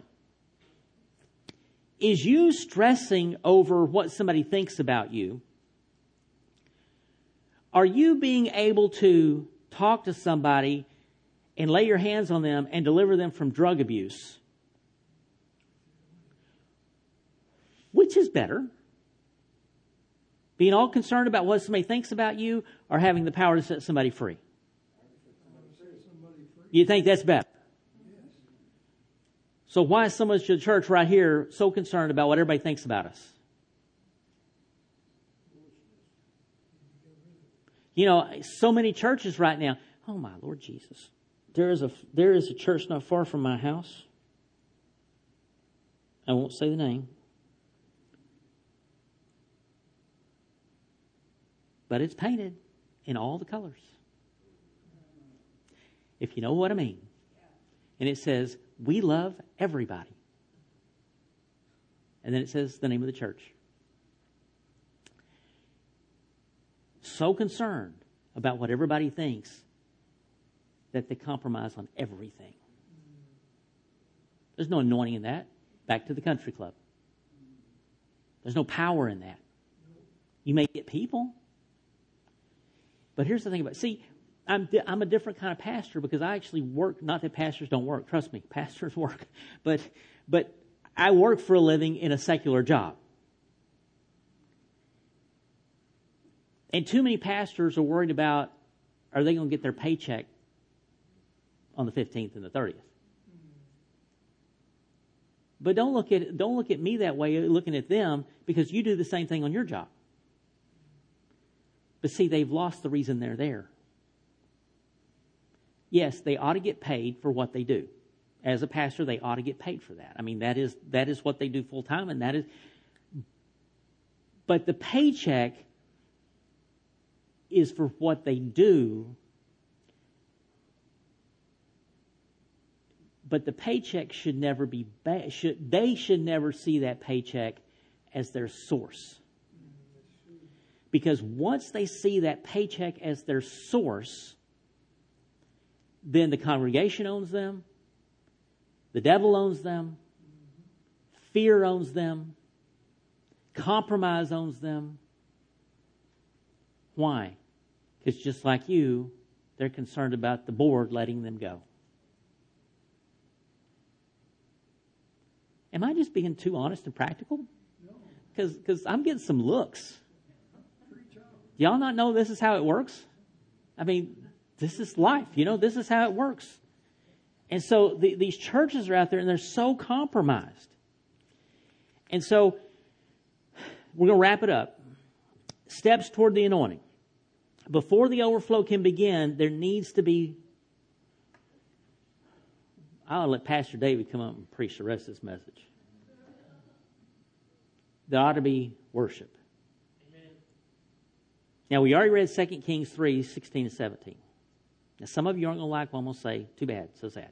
Is you stressing over what somebody thinks about you? Are you being able to talk to somebody and lay your hands on them and deliver them from drug abuse? Which is better? Being all concerned about what somebody thinks about you, or having the power to set somebody free? You think that's better? So why is so much of the church right here so concerned about what everybody thinks about us? You know, so many churches right now, oh my Lord Jesus. There is a there is a church not far from my house. I won't say the name. But it's painted in all the colors. If you know what I mean. And it says, we love everybody. And then it says the name of the church. So concerned about what everybody thinks that they compromise on everything. There's no anointing in that. Back to the country club. There's no power in that. You may get people. But here's the thing about it. See, I'm, di- I'm a different kind of pastor because I actually work, not that pastors don't work. Trust me, pastors work. But, but I work for a living in a secular job. And too many pastors are worried about, are they going to get their paycheck on the fifteenth and the thirtieth? But don't look at don't look at me that way, looking at them, because you do the same thing on your job. But see, they've lost the reason they're there. Yes, they ought to get paid for what they do. As a pastor, they ought to get paid for that. I mean, that is that is what they do full time, and that is. But the paycheck is for what they do. But the paycheck should never be ba- should they should never see that paycheck as their source. Because once they see that paycheck as their source, then the congregation owns them, the devil owns them, fear owns them, compromise owns them. Why? Because just like you, they're concerned about the board letting them go. Am I just being too honest and practical? Because because I'm getting some looks. Y'all not know this is how it works? I mean, this is life. You know, this is how it works. And so the, these churches are out there and they're so compromised. And so we're going to wrap it up. Steps toward the anointing. Before the overflow can begin, there needs to be... I'll let Pastor David come up and preach the rest of this message. There ought to be worship. Amen. Now, we already read Second Kings three, sixteen and seventeen. Now, some of you aren't going to like what I'm going to say. Too bad. So sad.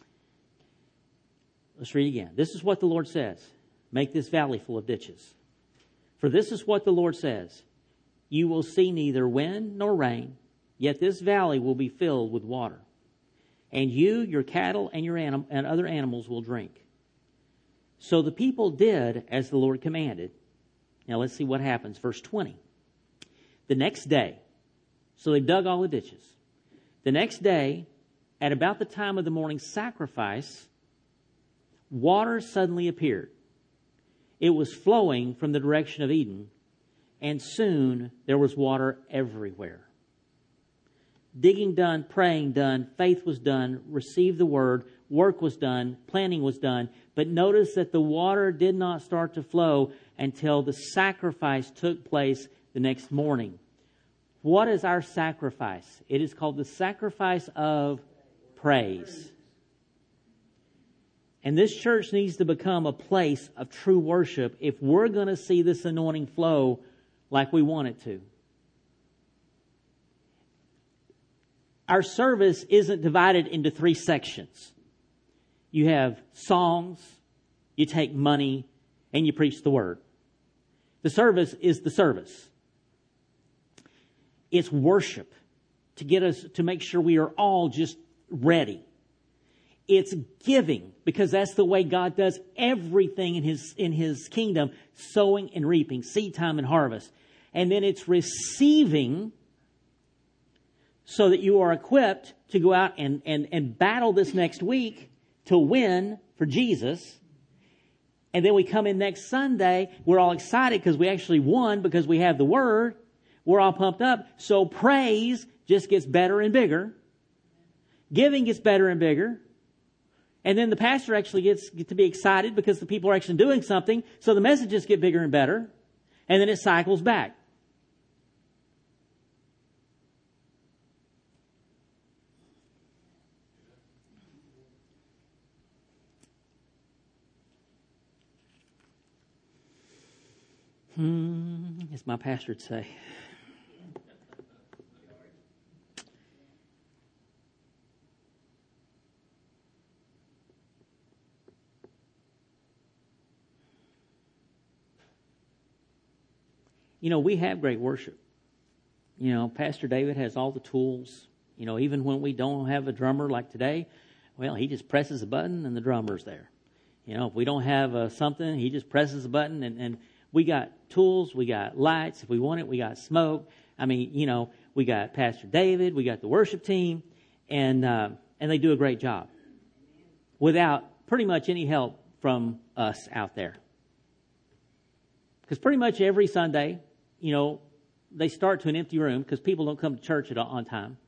Let's read again. This is what the Lord says. Make this valley full of ditches. For this is what the Lord says. You will see neither wind nor rain, yet this valley will be filled with water. And you, your cattle, and your anim- and other animals will drink. So the people did as the Lord commanded. Now let's see what happens. Verse twenty. The next day, so they dug all the ditches. The next day, at about the time of the morning sacrifice, water suddenly appeared. It was flowing from the direction of Eden, and soon there was water everywhere. Digging done, praying done, faith was done, received the word, work was done, planning was done. But notice that the water did not start to flow until the sacrifice took place the next morning. What is our sacrifice? It is called the sacrifice of praise. And this church needs to become a place of true worship if we're going to see this anointing flow like we want it to. Our service isn't divided into three sections. You have songs, you take money, and you preach the word. The service is the service. It's worship to get us to make sure we are all just ready. It's giving, because that's the way God does everything in His in His kingdom, sowing and reaping, seed time and harvest. And then it's receiving, so that you are equipped to go out and, and, and battle this next week to win for Jesus. And then we come in next Sunday, we're all excited because we actually won because we have the Word. We're all pumped up. So praise just gets better and bigger. Giving gets better and bigger. And then the pastor actually gets get to be excited because the people are actually doing something. So the messages get bigger and better. And then it cycles back. Hmm, as my pastor would say. You know, we have great worship. You know, Pastor David has all the tools. You know, even when we don't have a drummer like today, well, he just presses a button and the drummer's there. You know, if we don't have uh, something, he just presses a button, and, and we got tools, we got lights. If we want it, we got smoke. I mean, you know, we got Pastor David, we got the worship team, and uh, and they do a great job without pretty much any help from us out there. Because pretty much every Sunday, you know, they start to an empty room because people don't come to church at, on time.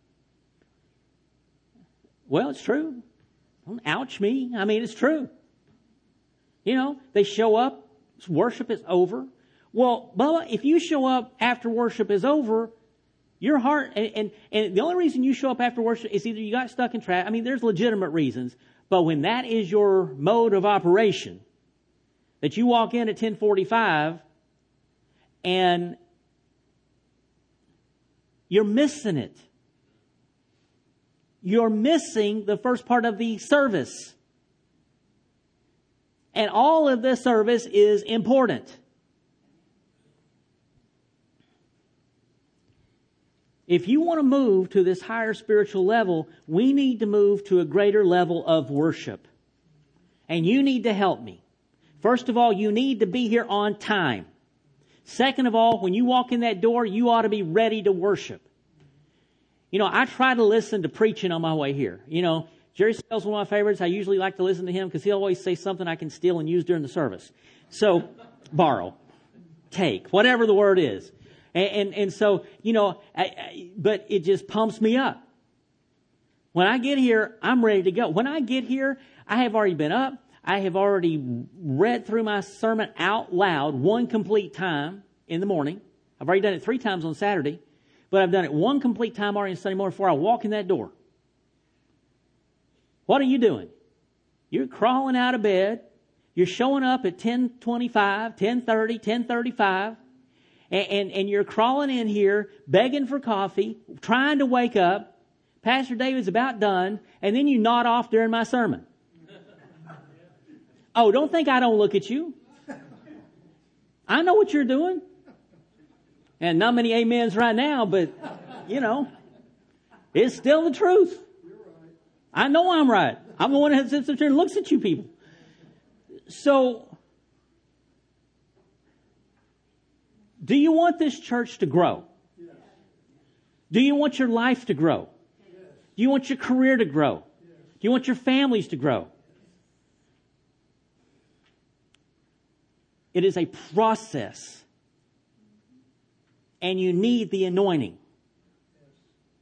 Well, it's true. Don't ouch me. I mean, it's true. You know, they show up, worship is over. Well, Bubba, if you show up after worship is over, your heart, and, and, and the only reason you show up after worship is either you got stuck in traffic. I mean, there's legitimate reasons. But when that is your mode of operation, that you walk in at ten forty-five and you're missing it. You're missing the first part of the service. And all of this service is important. If you want to move to this higher spiritual level, we need to move to a greater level of worship. And you need to help me. First of all, you need to be here on time. Second of all, when you walk in that door, you ought to be ready to worship. You know, I try to listen to preaching on my way here. You know, Jerry Sales is one of my favorites. I usually like to listen to him because he'll always say something I can steal and use during the service. So, borrow, take, whatever the word is. And, and, and so, you know, I, I, but it just pumps me up. When I get here, I'm ready to go. When I get here, I have already been up. I have already read through my sermon out loud one complete time in the morning. I've already done it three times on Saturday, but I've done it one complete time already on Sunday morning before I walk in that door. What are you doing? You're crawling out of bed. You're showing up at ten twenty-five, ten thirty, ten thirty-five. And, and, and you're crawling in here, begging for coffee, trying to wake up. Pastor David's about done, and then you nod off during my sermon. Oh, don't think I don't look at you. I know what you're doing. And not many amens right now, but, you know, it's still the truth. I know I'm right. I'm the one that sits there and looks at you people. So, do you want this church to grow? Yes. Do you want your life to grow? Yes. Do you want your career to grow? Yes. Do you want your families to grow? It is a process. And you need the anointing. Yes.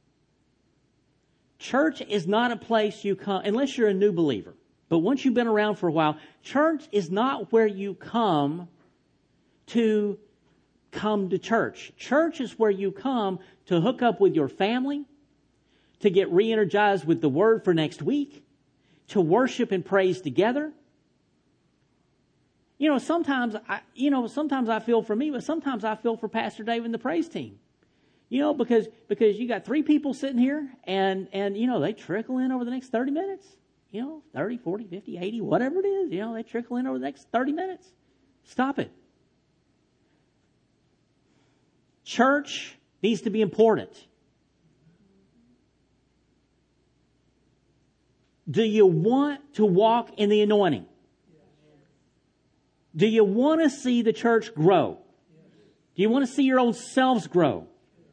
Church is not a place you come, unless you're a new believer. But once you've been around for a while, church is not where you come to come to church. Church is where you come to hook up with your family, to get re-energized with the Word for next week, to worship and praise together. You know, sometimes I, you know, sometimes I feel for me, but sometimes I feel for Pastor Dave and the praise team. You know, because because you got three people sitting here, and and you know they trickle in over the next thirty minutes. You know, thirty, forty, fifty, eighty, whatever it is. You know, they trickle in over the next thirty minutes. Stop it. Church needs to be important. Do you want to walk in the anointing? Do you want to see the church grow? Do you want to see your own selves grow?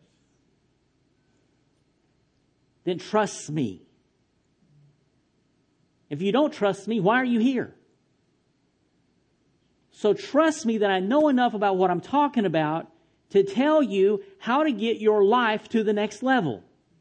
Then trust me. If you don't trust me, why are you here? So trust me that I know enough about what I'm talking about to tell you how to get your life to the next level.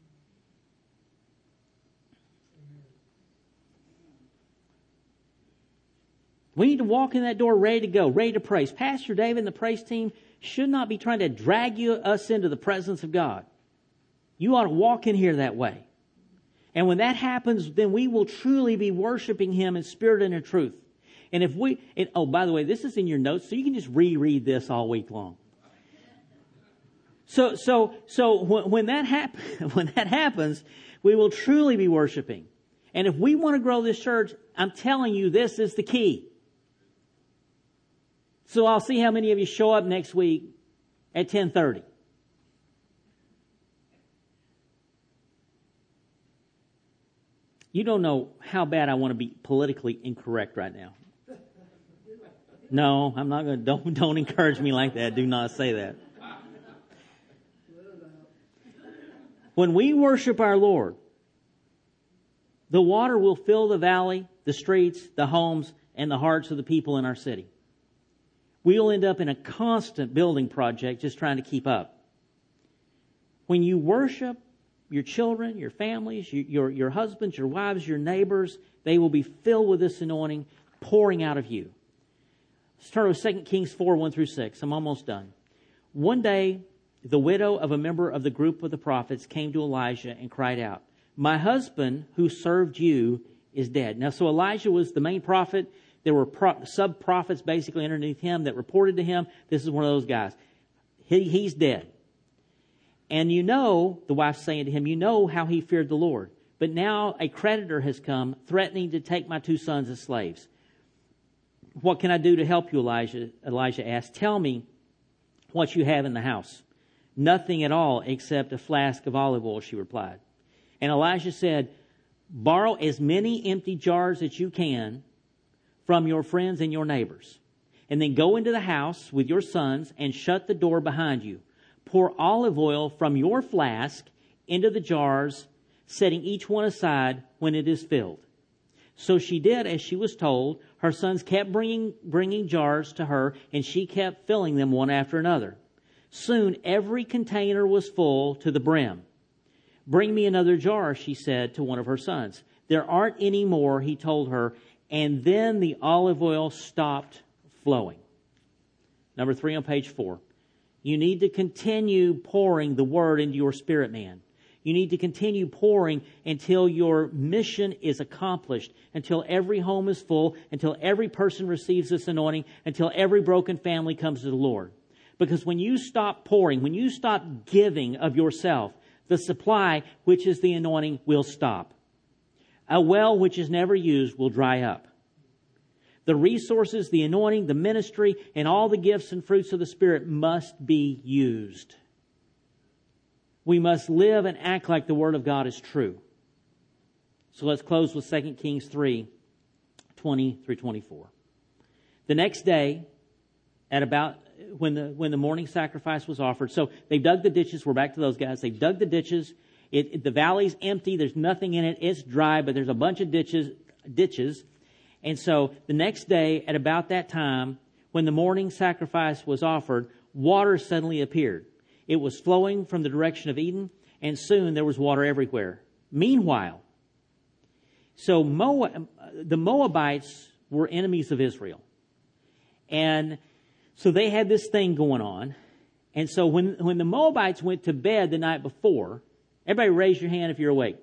We need to walk in that door ready to go, ready to praise. Pastor David and the praise team should not be trying to drag you, us into the presence of God. You ought to walk in here that way. And when that happens, then we will truly be worshiping Him in spirit and in truth. And if we, and, oh, by the way, this is in your notes, so you can just reread this all week long. So, so, so when, when that happen, when that happens, we will truly be worshiping. And if we want to grow this church, I'm telling you, this is the key. So I'll see how many of you show up next week at ten thirty. You don't know how bad I want to be politically incorrect right now. No, I'm not going to. Don't, don't encourage me like that. Do not say that. When we worship our Lord, the water will fill the valley, the streets, the homes, and the hearts of the people in our city. We'll end up in a constant building project just trying to keep up. When you worship your children, your families, your, your, your husbands, your wives, your neighbors, they will be filled with this anointing pouring out of you. Let's turn to Second Kings four, one through six. I'm almost done. One day, the widow of a member of the group of the prophets came to Elijah and cried out, "My husband who served you is dead." Now, so Elijah was the main prophet. There were pro- sub-prophets basically underneath him that reported to him. This is one of those guys. He, he's dead. And you know, the wife's saying to him, you know how he feared the Lord. But now a creditor has come, threatening to take my two sons as slaves. "What can I do to help you?" Elijah, Elijah asked. "Tell me what you have in the house." "Nothing at all except a flask of olive oil," she replied. And Elijah said, "Borrow as many empty jars as you can from your friends and your neighbors. And then go into the house with your sons and shut the door behind you. Pour olive oil from your flask into the jars, setting each one aside when it is filled." So she did as she was told. Her sons kept bringing, bringing jars to her, and she kept filling them one after another. Soon every container was full to the brim. "Bring me another jar," she said to one of her sons. "There aren't any more," he told her. And then the olive oil stopped flowing. Number three on page four. You need to continue pouring the word into your spirit man. You need to continue pouring until your mission is accomplished, until every home is full, until every person receives this anointing, until every broken family comes to the Lord. Because when you stop pouring, when you stop giving of yourself, the supply, which is the anointing, will stop. A well which is never used will dry up. The resources, the anointing, the ministry, and all the gifts and fruits of the Spirit must be used. We must live and act like the Word of God is true. So let's close with Second Kings three, twenty through twenty-four. The next day, at about when the when the morning sacrifice was offered, so they dug the ditches. We're back to those guys. They dug the ditches. It, it, the valley's empty. There's nothing in it. It's dry, but there's a bunch of ditches. ditches. And so the next day, at about that time, when the morning sacrifice was offered, water suddenly appeared. It was flowing from the direction of Eden, and soon there was water everywhere. Meanwhile, so Moab, the Moabites were enemies of Israel. And so they had this thing going on. And so when, when the Moabites went to bed the night before, everybody raise your hand if you're awake.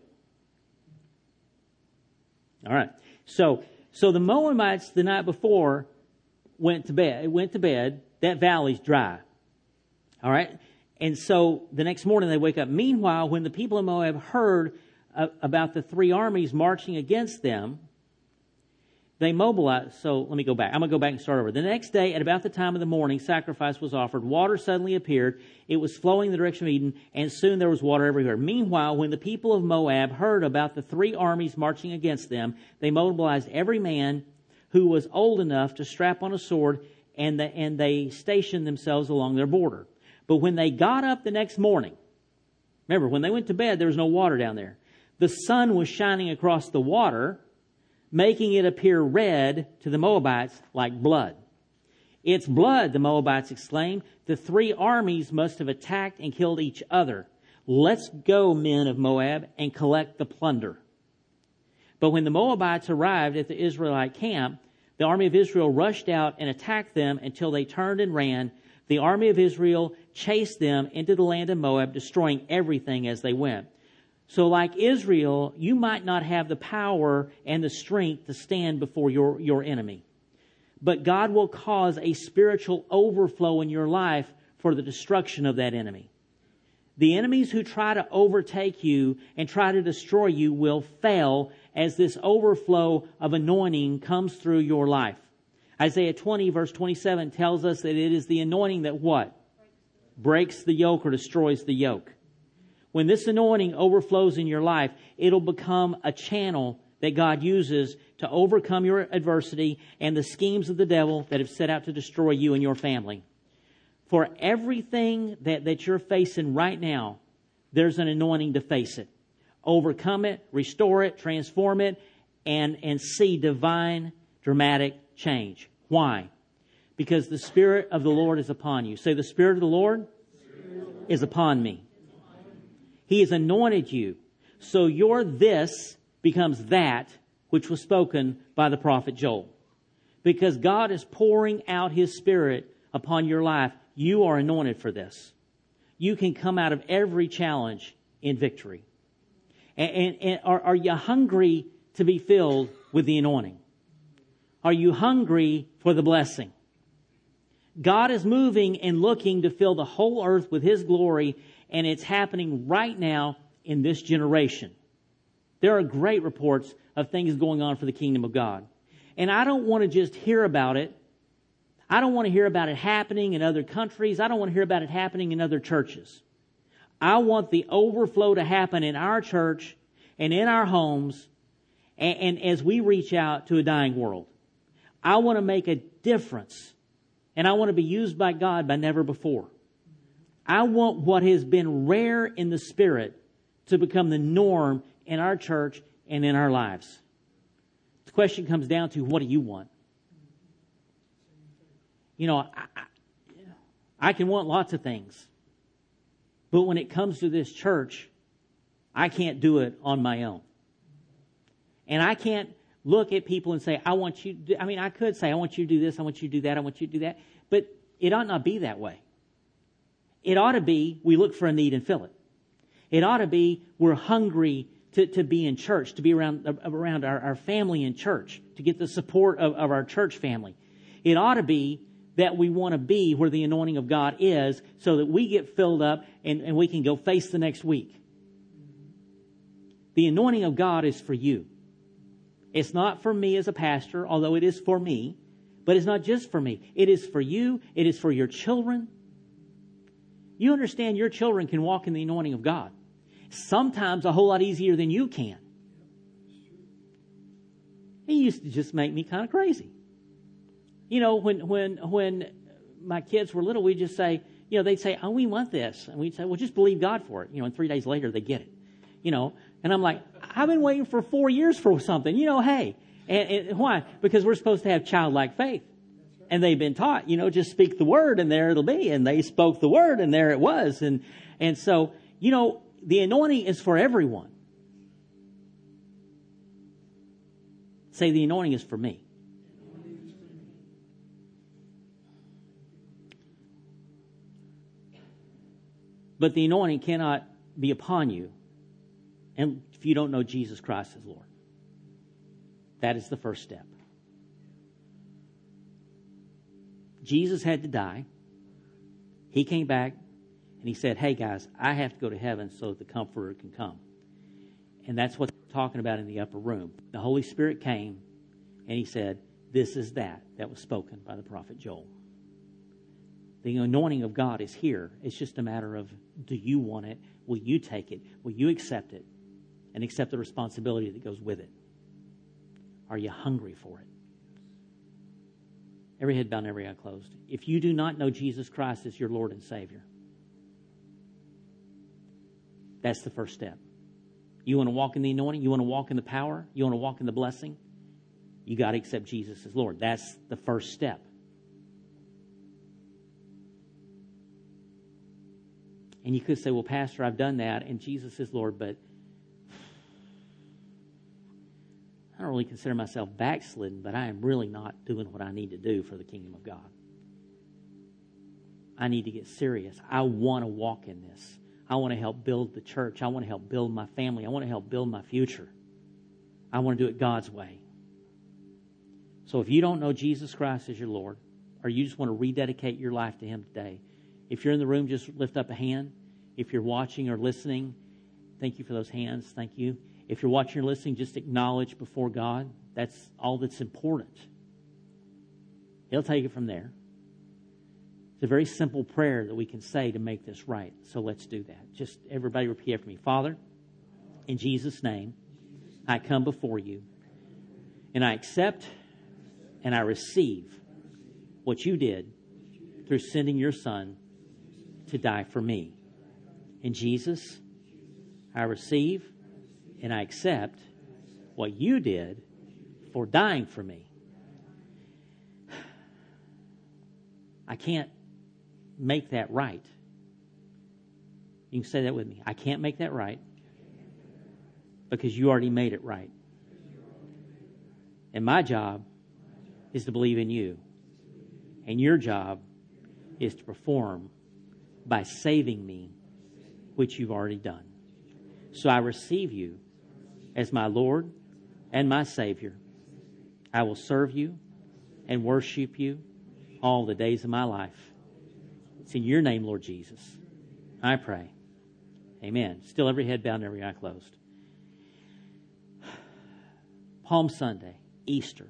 All right. So, so the Moabites the night before went to bed, went to bed. That valley's dry. All right. And so the next morning they wake up. Meanwhile, when the people of Moab heard uh, about the three armies marching against them, they mobilized. So let me go back. I'm going to go back and start over. The next day, at about the time of the morning, sacrifice was offered. Water suddenly appeared. It was flowing in the direction of Eden, and soon there was water everywhere. Meanwhile, when the people of Moab heard about the three armies marching against them, they mobilized every man who was old enough to strap on a sword, and, the, and they stationed themselves along their border. But when they got up the next morning, remember, when they went to bed, there was no water down there. The sun was shining across the water, making it appear red to the Moabites like blood. "It's blood," the Moabites exclaimed. "The three armies must have attacked and killed each other. Let's go, men of Moab, and collect the plunder." But when the Moabites arrived at the Israelite camp, the army of Israel rushed out and attacked them until they turned and ran. The army of Israel chased them into the land of Moab, destroying everything as they went. So like Israel, you might not have the power and the strength to stand before your, your enemy. But God will cause a spiritual overflow in your life for the destruction of that enemy. The enemies who try to overtake you and try to destroy you will fail as this overflow of anointing comes through your life. Isaiah twenty, verse twenty-seven tells us that it is the anointing that what? Breaks the yoke or destroys the yoke. When this anointing overflows in your life, it'll become a channel that God uses to overcome your adversity and the schemes of the devil that have set out to destroy you and your family. For everything that, that you're facing right now, there's an anointing to face it. Overcome it, restore it, transform it, and, and see divine, dramatic change. Why? Because the Spirit of the Lord is upon you. Say, the Spirit of the Lord is upon me. He has anointed you. So your this becomes that which was spoken by the prophet Joel. Because God is pouring out His Spirit upon your life. You are anointed for this. You can come out of every challenge in victory. And, and, and are, are you hungry to be filled with the anointing? Are you hungry for the blessing? God is moving and looking to fill the whole earth with His glory, and it's happening right now in this generation. There are great reports of things going on for the kingdom of God. And I don't want to just hear about it. I don't want to hear about it happening in other countries. I don't want to hear about it happening in other churches. I want the overflow to happen in our church and in our homes, and, and as we reach out to a dying world. I want to make a difference, and I want to be used by God by never before. I want what has been rare in the Spirit to become the norm in our church and in our lives. The question comes down to, what do you want? You know, I, I, I can want lots of things. But when it comes to this church, I can't do it on my own. And I can't look at people and say, I want you to do, I mean, I could say, I want you to do this, I want you to do that, I want you to do that. But it ought not be that way. It ought to be, we look for a need and fill it. It ought to be, we're hungry to, to be in church, to be around, around our, our family in church, to get the support of, of our church family. It ought to be that we want to be where the anointing of God is, so that we get filled up and, and we can go face the next week. The anointing of God is for you. It's not for me as a pastor, although it is for me, but it's not just for me. It is for you. It is for your children. You understand your children can walk in the anointing of God. Sometimes a whole lot easier than you can. It used to just make me kind of crazy. You know, when when when my kids were little, we'd just say, you know, they'd say, oh, we want this. And we'd say, well, just believe God for it. You know, and three days later, they get it. You know, and I'm like, I've been waiting for four years for something. You know, hey. And, and why? Because we're supposed to have childlike faith. And they've been taught, you know, just speak the word and there it'll be. And they spoke the word and there it was. And and so, you know, the anointing is for everyone. Say, the anointing is for me. But the anointing cannot be upon you and if you don't know Jesus Christ as Lord. That is the first step. Jesus had to die. He came back and He said, hey guys, I have to go to heaven so that the Comforter can come. And that's what they're talking about in the upper room. The Holy Spirit came and He said, this is that that was spoken by the prophet Joel. The anointing of God is here. It's just a matter of, do you want it? Will you take it? Will you accept it? And accept the responsibility that goes with it? Are you hungry for it? Every head bowed and every eye closed. If you do not know Jesus Christ as your Lord and Savior, that's the first step. You want to walk in the anointing? You want to walk in the power? You want to walk in the blessing? You got to accept Jesus as Lord. That's the first step. And you could say, well, Pastor, I've done that, and Jesus is Lord, but I don't really consider myself backslidden, but I am really not doing what I need to do for the kingdom of God. I need to get serious. I want to walk in this. I want to help build the church. I want to help build my family. I want to help build my future. I want to do it God's way. So if you don't know Jesus Christ as your Lord, or you just want to rededicate your life to Him today, if you're in the room, just lift up a hand. If you're watching or listening, thank you for those hands. Thank you. If you're watching or listening, just acknowledge before God. That's all that's important. He'll take it from there. It's a very simple prayer that we can say to make this right. So let's do that. Just everybody repeat after me. Father, in Jesus' name, I come before you. And I accept and I receive what you did through sending your Son to die for me. And Jesus, I receive and I accept what you did for dying for me. I can't make that right. You can say that with me. I can't make that right because you already made it right. And my job is to believe in you. And your job is to perform by saving me, which you've already done. So I receive you as my Lord and my Savior. I will serve you and worship you all the days of my life. It's in your name, Lord Jesus, I pray. Amen. Still every head bowed and every eye closed. Palm Sunday, Easter.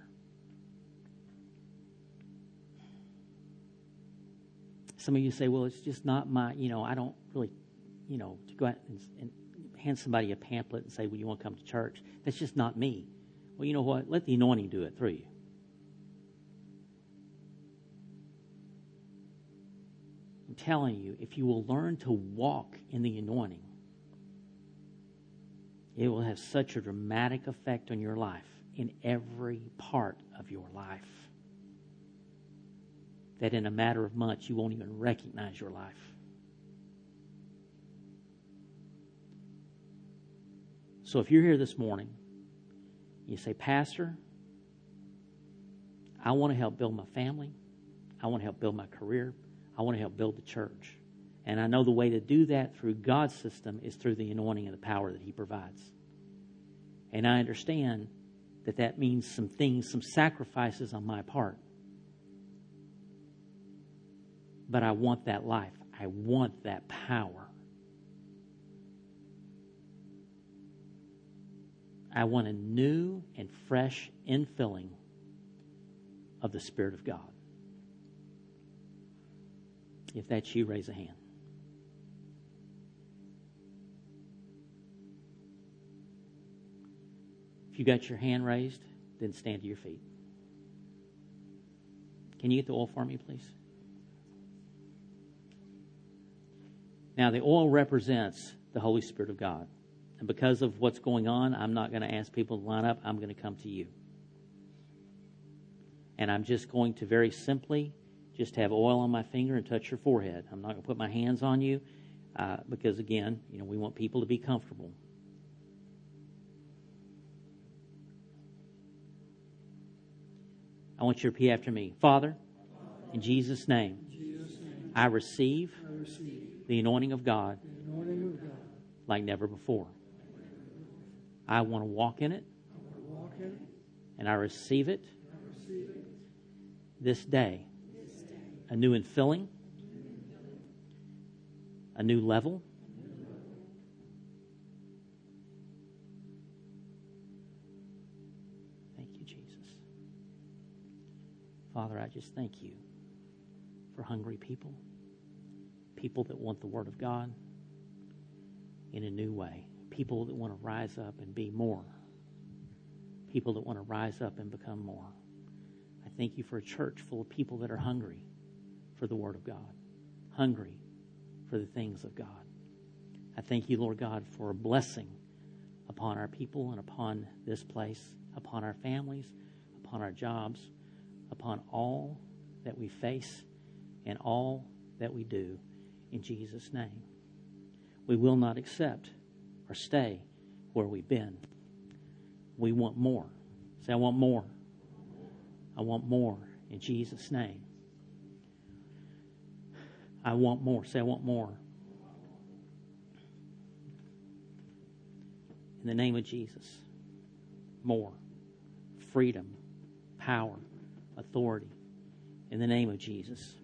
Some of you say, well, it's just not my, you know, I don't really, you know, to go out and, and hand somebody a pamphlet and say, well, you want to come to church? That's just not me. Well, you know what? Let the anointing do it through you. I'm telling you, if you will learn to walk in the anointing, it will have such a dramatic effect on your life in every part of your life that in a matter of months you won't even recognize your life. So if you're here this morning, you say, Pastor, I want to help build my family. I want to help build my career. I want to help build the church. And I know the way to do that through God's system is through the anointing and the power that He provides. And I understand that that means some things, some sacrifices on my part. But I want that life. I want that power. I want a new and fresh infilling of the Spirit of God. If that's you, raise a hand. If you got your hand raised, then stand to your feet. Can you get the oil for me, please? Now, the oil represents the Holy Spirit of God. And because of what's going on, I'm not going to ask people to line up. I'm going to come to you. And I'm just going to very simply just have oil on my finger and touch your forehead. I'm not going to put my hands on you uh, because, again, you know, we want people to be comfortable. I want you to repeat after me. Father, in Jesus' name, I receive the anointing of God like never before. I want to walk in it, and I receive it this day. A new infilling, a new level. Thank you, Jesus. Father, I just thank you for hungry people, people that want the Word of God in a new way, people that want to rise up and be more, people that want to rise up and become more. I thank you for a church full of people that are hungry for the Word of God, hungry for the things of God. I thank you, Lord God, for a blessing upon our people and upon this place, upon our families, upon our jobs, upon all that we face and all that we do in Jesus' name. We will not accept or stay where we've been. We want more. Say, I want more. I want more in Jesus' name. I want more. Say, I want more. In the name of Jesus. More. Freedom. Power. Authority. In the name of Jesus.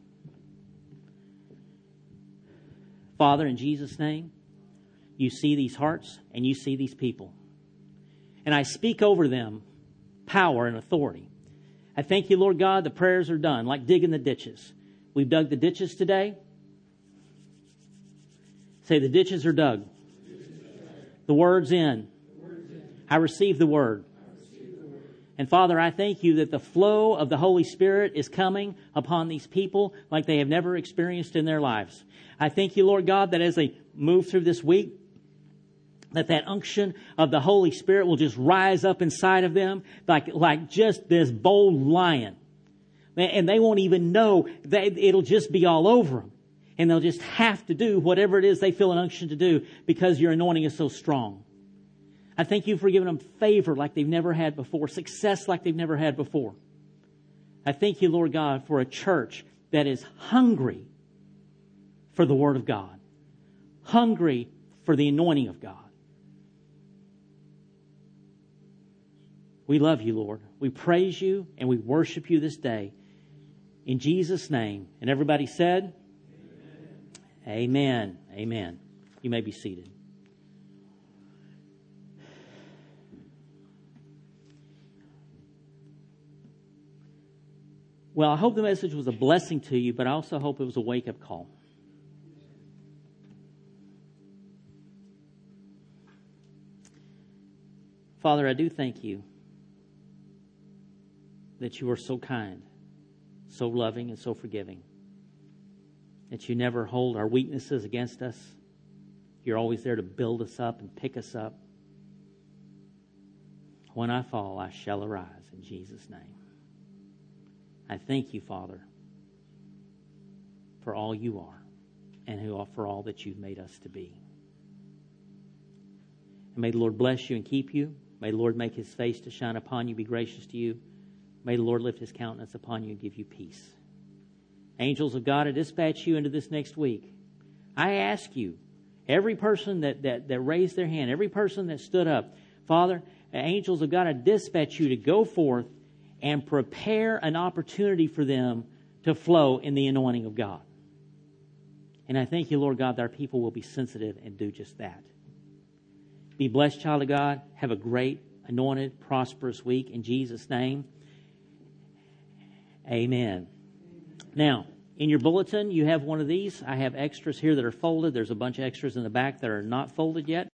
Father, in Jesus' name, you see these hearts and you see these people. And I speak over them power and authority. I thank you, Lord God, the prayers are done, like digging the ditches. We've dug the ditches today. Say, the ditches are dug. The word's in. I receive the word. And Father, I thank you that the flow of the Holy Spirit is coming upon these people like they have never experienced in their lives. I thank you, Lord God, that as they move through this week, that that unction of the Holy Spirit will just rise up inside of them like, like just this bold lion. And they won't even know that it'll just be all over them. And they'll just have to do whatever it is they feel an unction to do because your anointing is so strong. I thank you for giving them favor like they've never had before, success like they've never had before. I thank you, Lord God, for a church that is hungry for the Word of God, hungry for the anointing of God. We love you, Lord. We praise you and we worship you this day. In Jesus' name. And everybody said, Amen. Amen. Amen. You may be seated. Well, I hope the message was a blessing to you, but I also hope it was a wake-up call. Father, I do thank you that you are so kind, so loving, and so forgiving, that you never hold our weaknesses against us. You're always there to build us up and pick us up. When I fall, I shall arise in Jesus' name. I thank you, Father, for all you are and for all that you've made us to be. And may the Lord bless you and keep you. May the Lord make his face to shine upon you, be gracious to you. May the Lord lift his countenance upon you and give you peace. Angels of God, I dispatch you into this next week. I ask you, every person that, that, that raised their hand, every person that stood up, Father, angels of God, I dispatch you to go forth and prepare an opportunity for them to flow in the anointing of God. And I thank you, Lord God, that our people will be sensitive and do just that. Be blessed, child of God. Have a great, anointed, prosperous week in Jesus' name. Amen. Now, in your bulletin, you have one of these. I have extras here that are folded. There's a bunch of extras in the back that are not folded yet.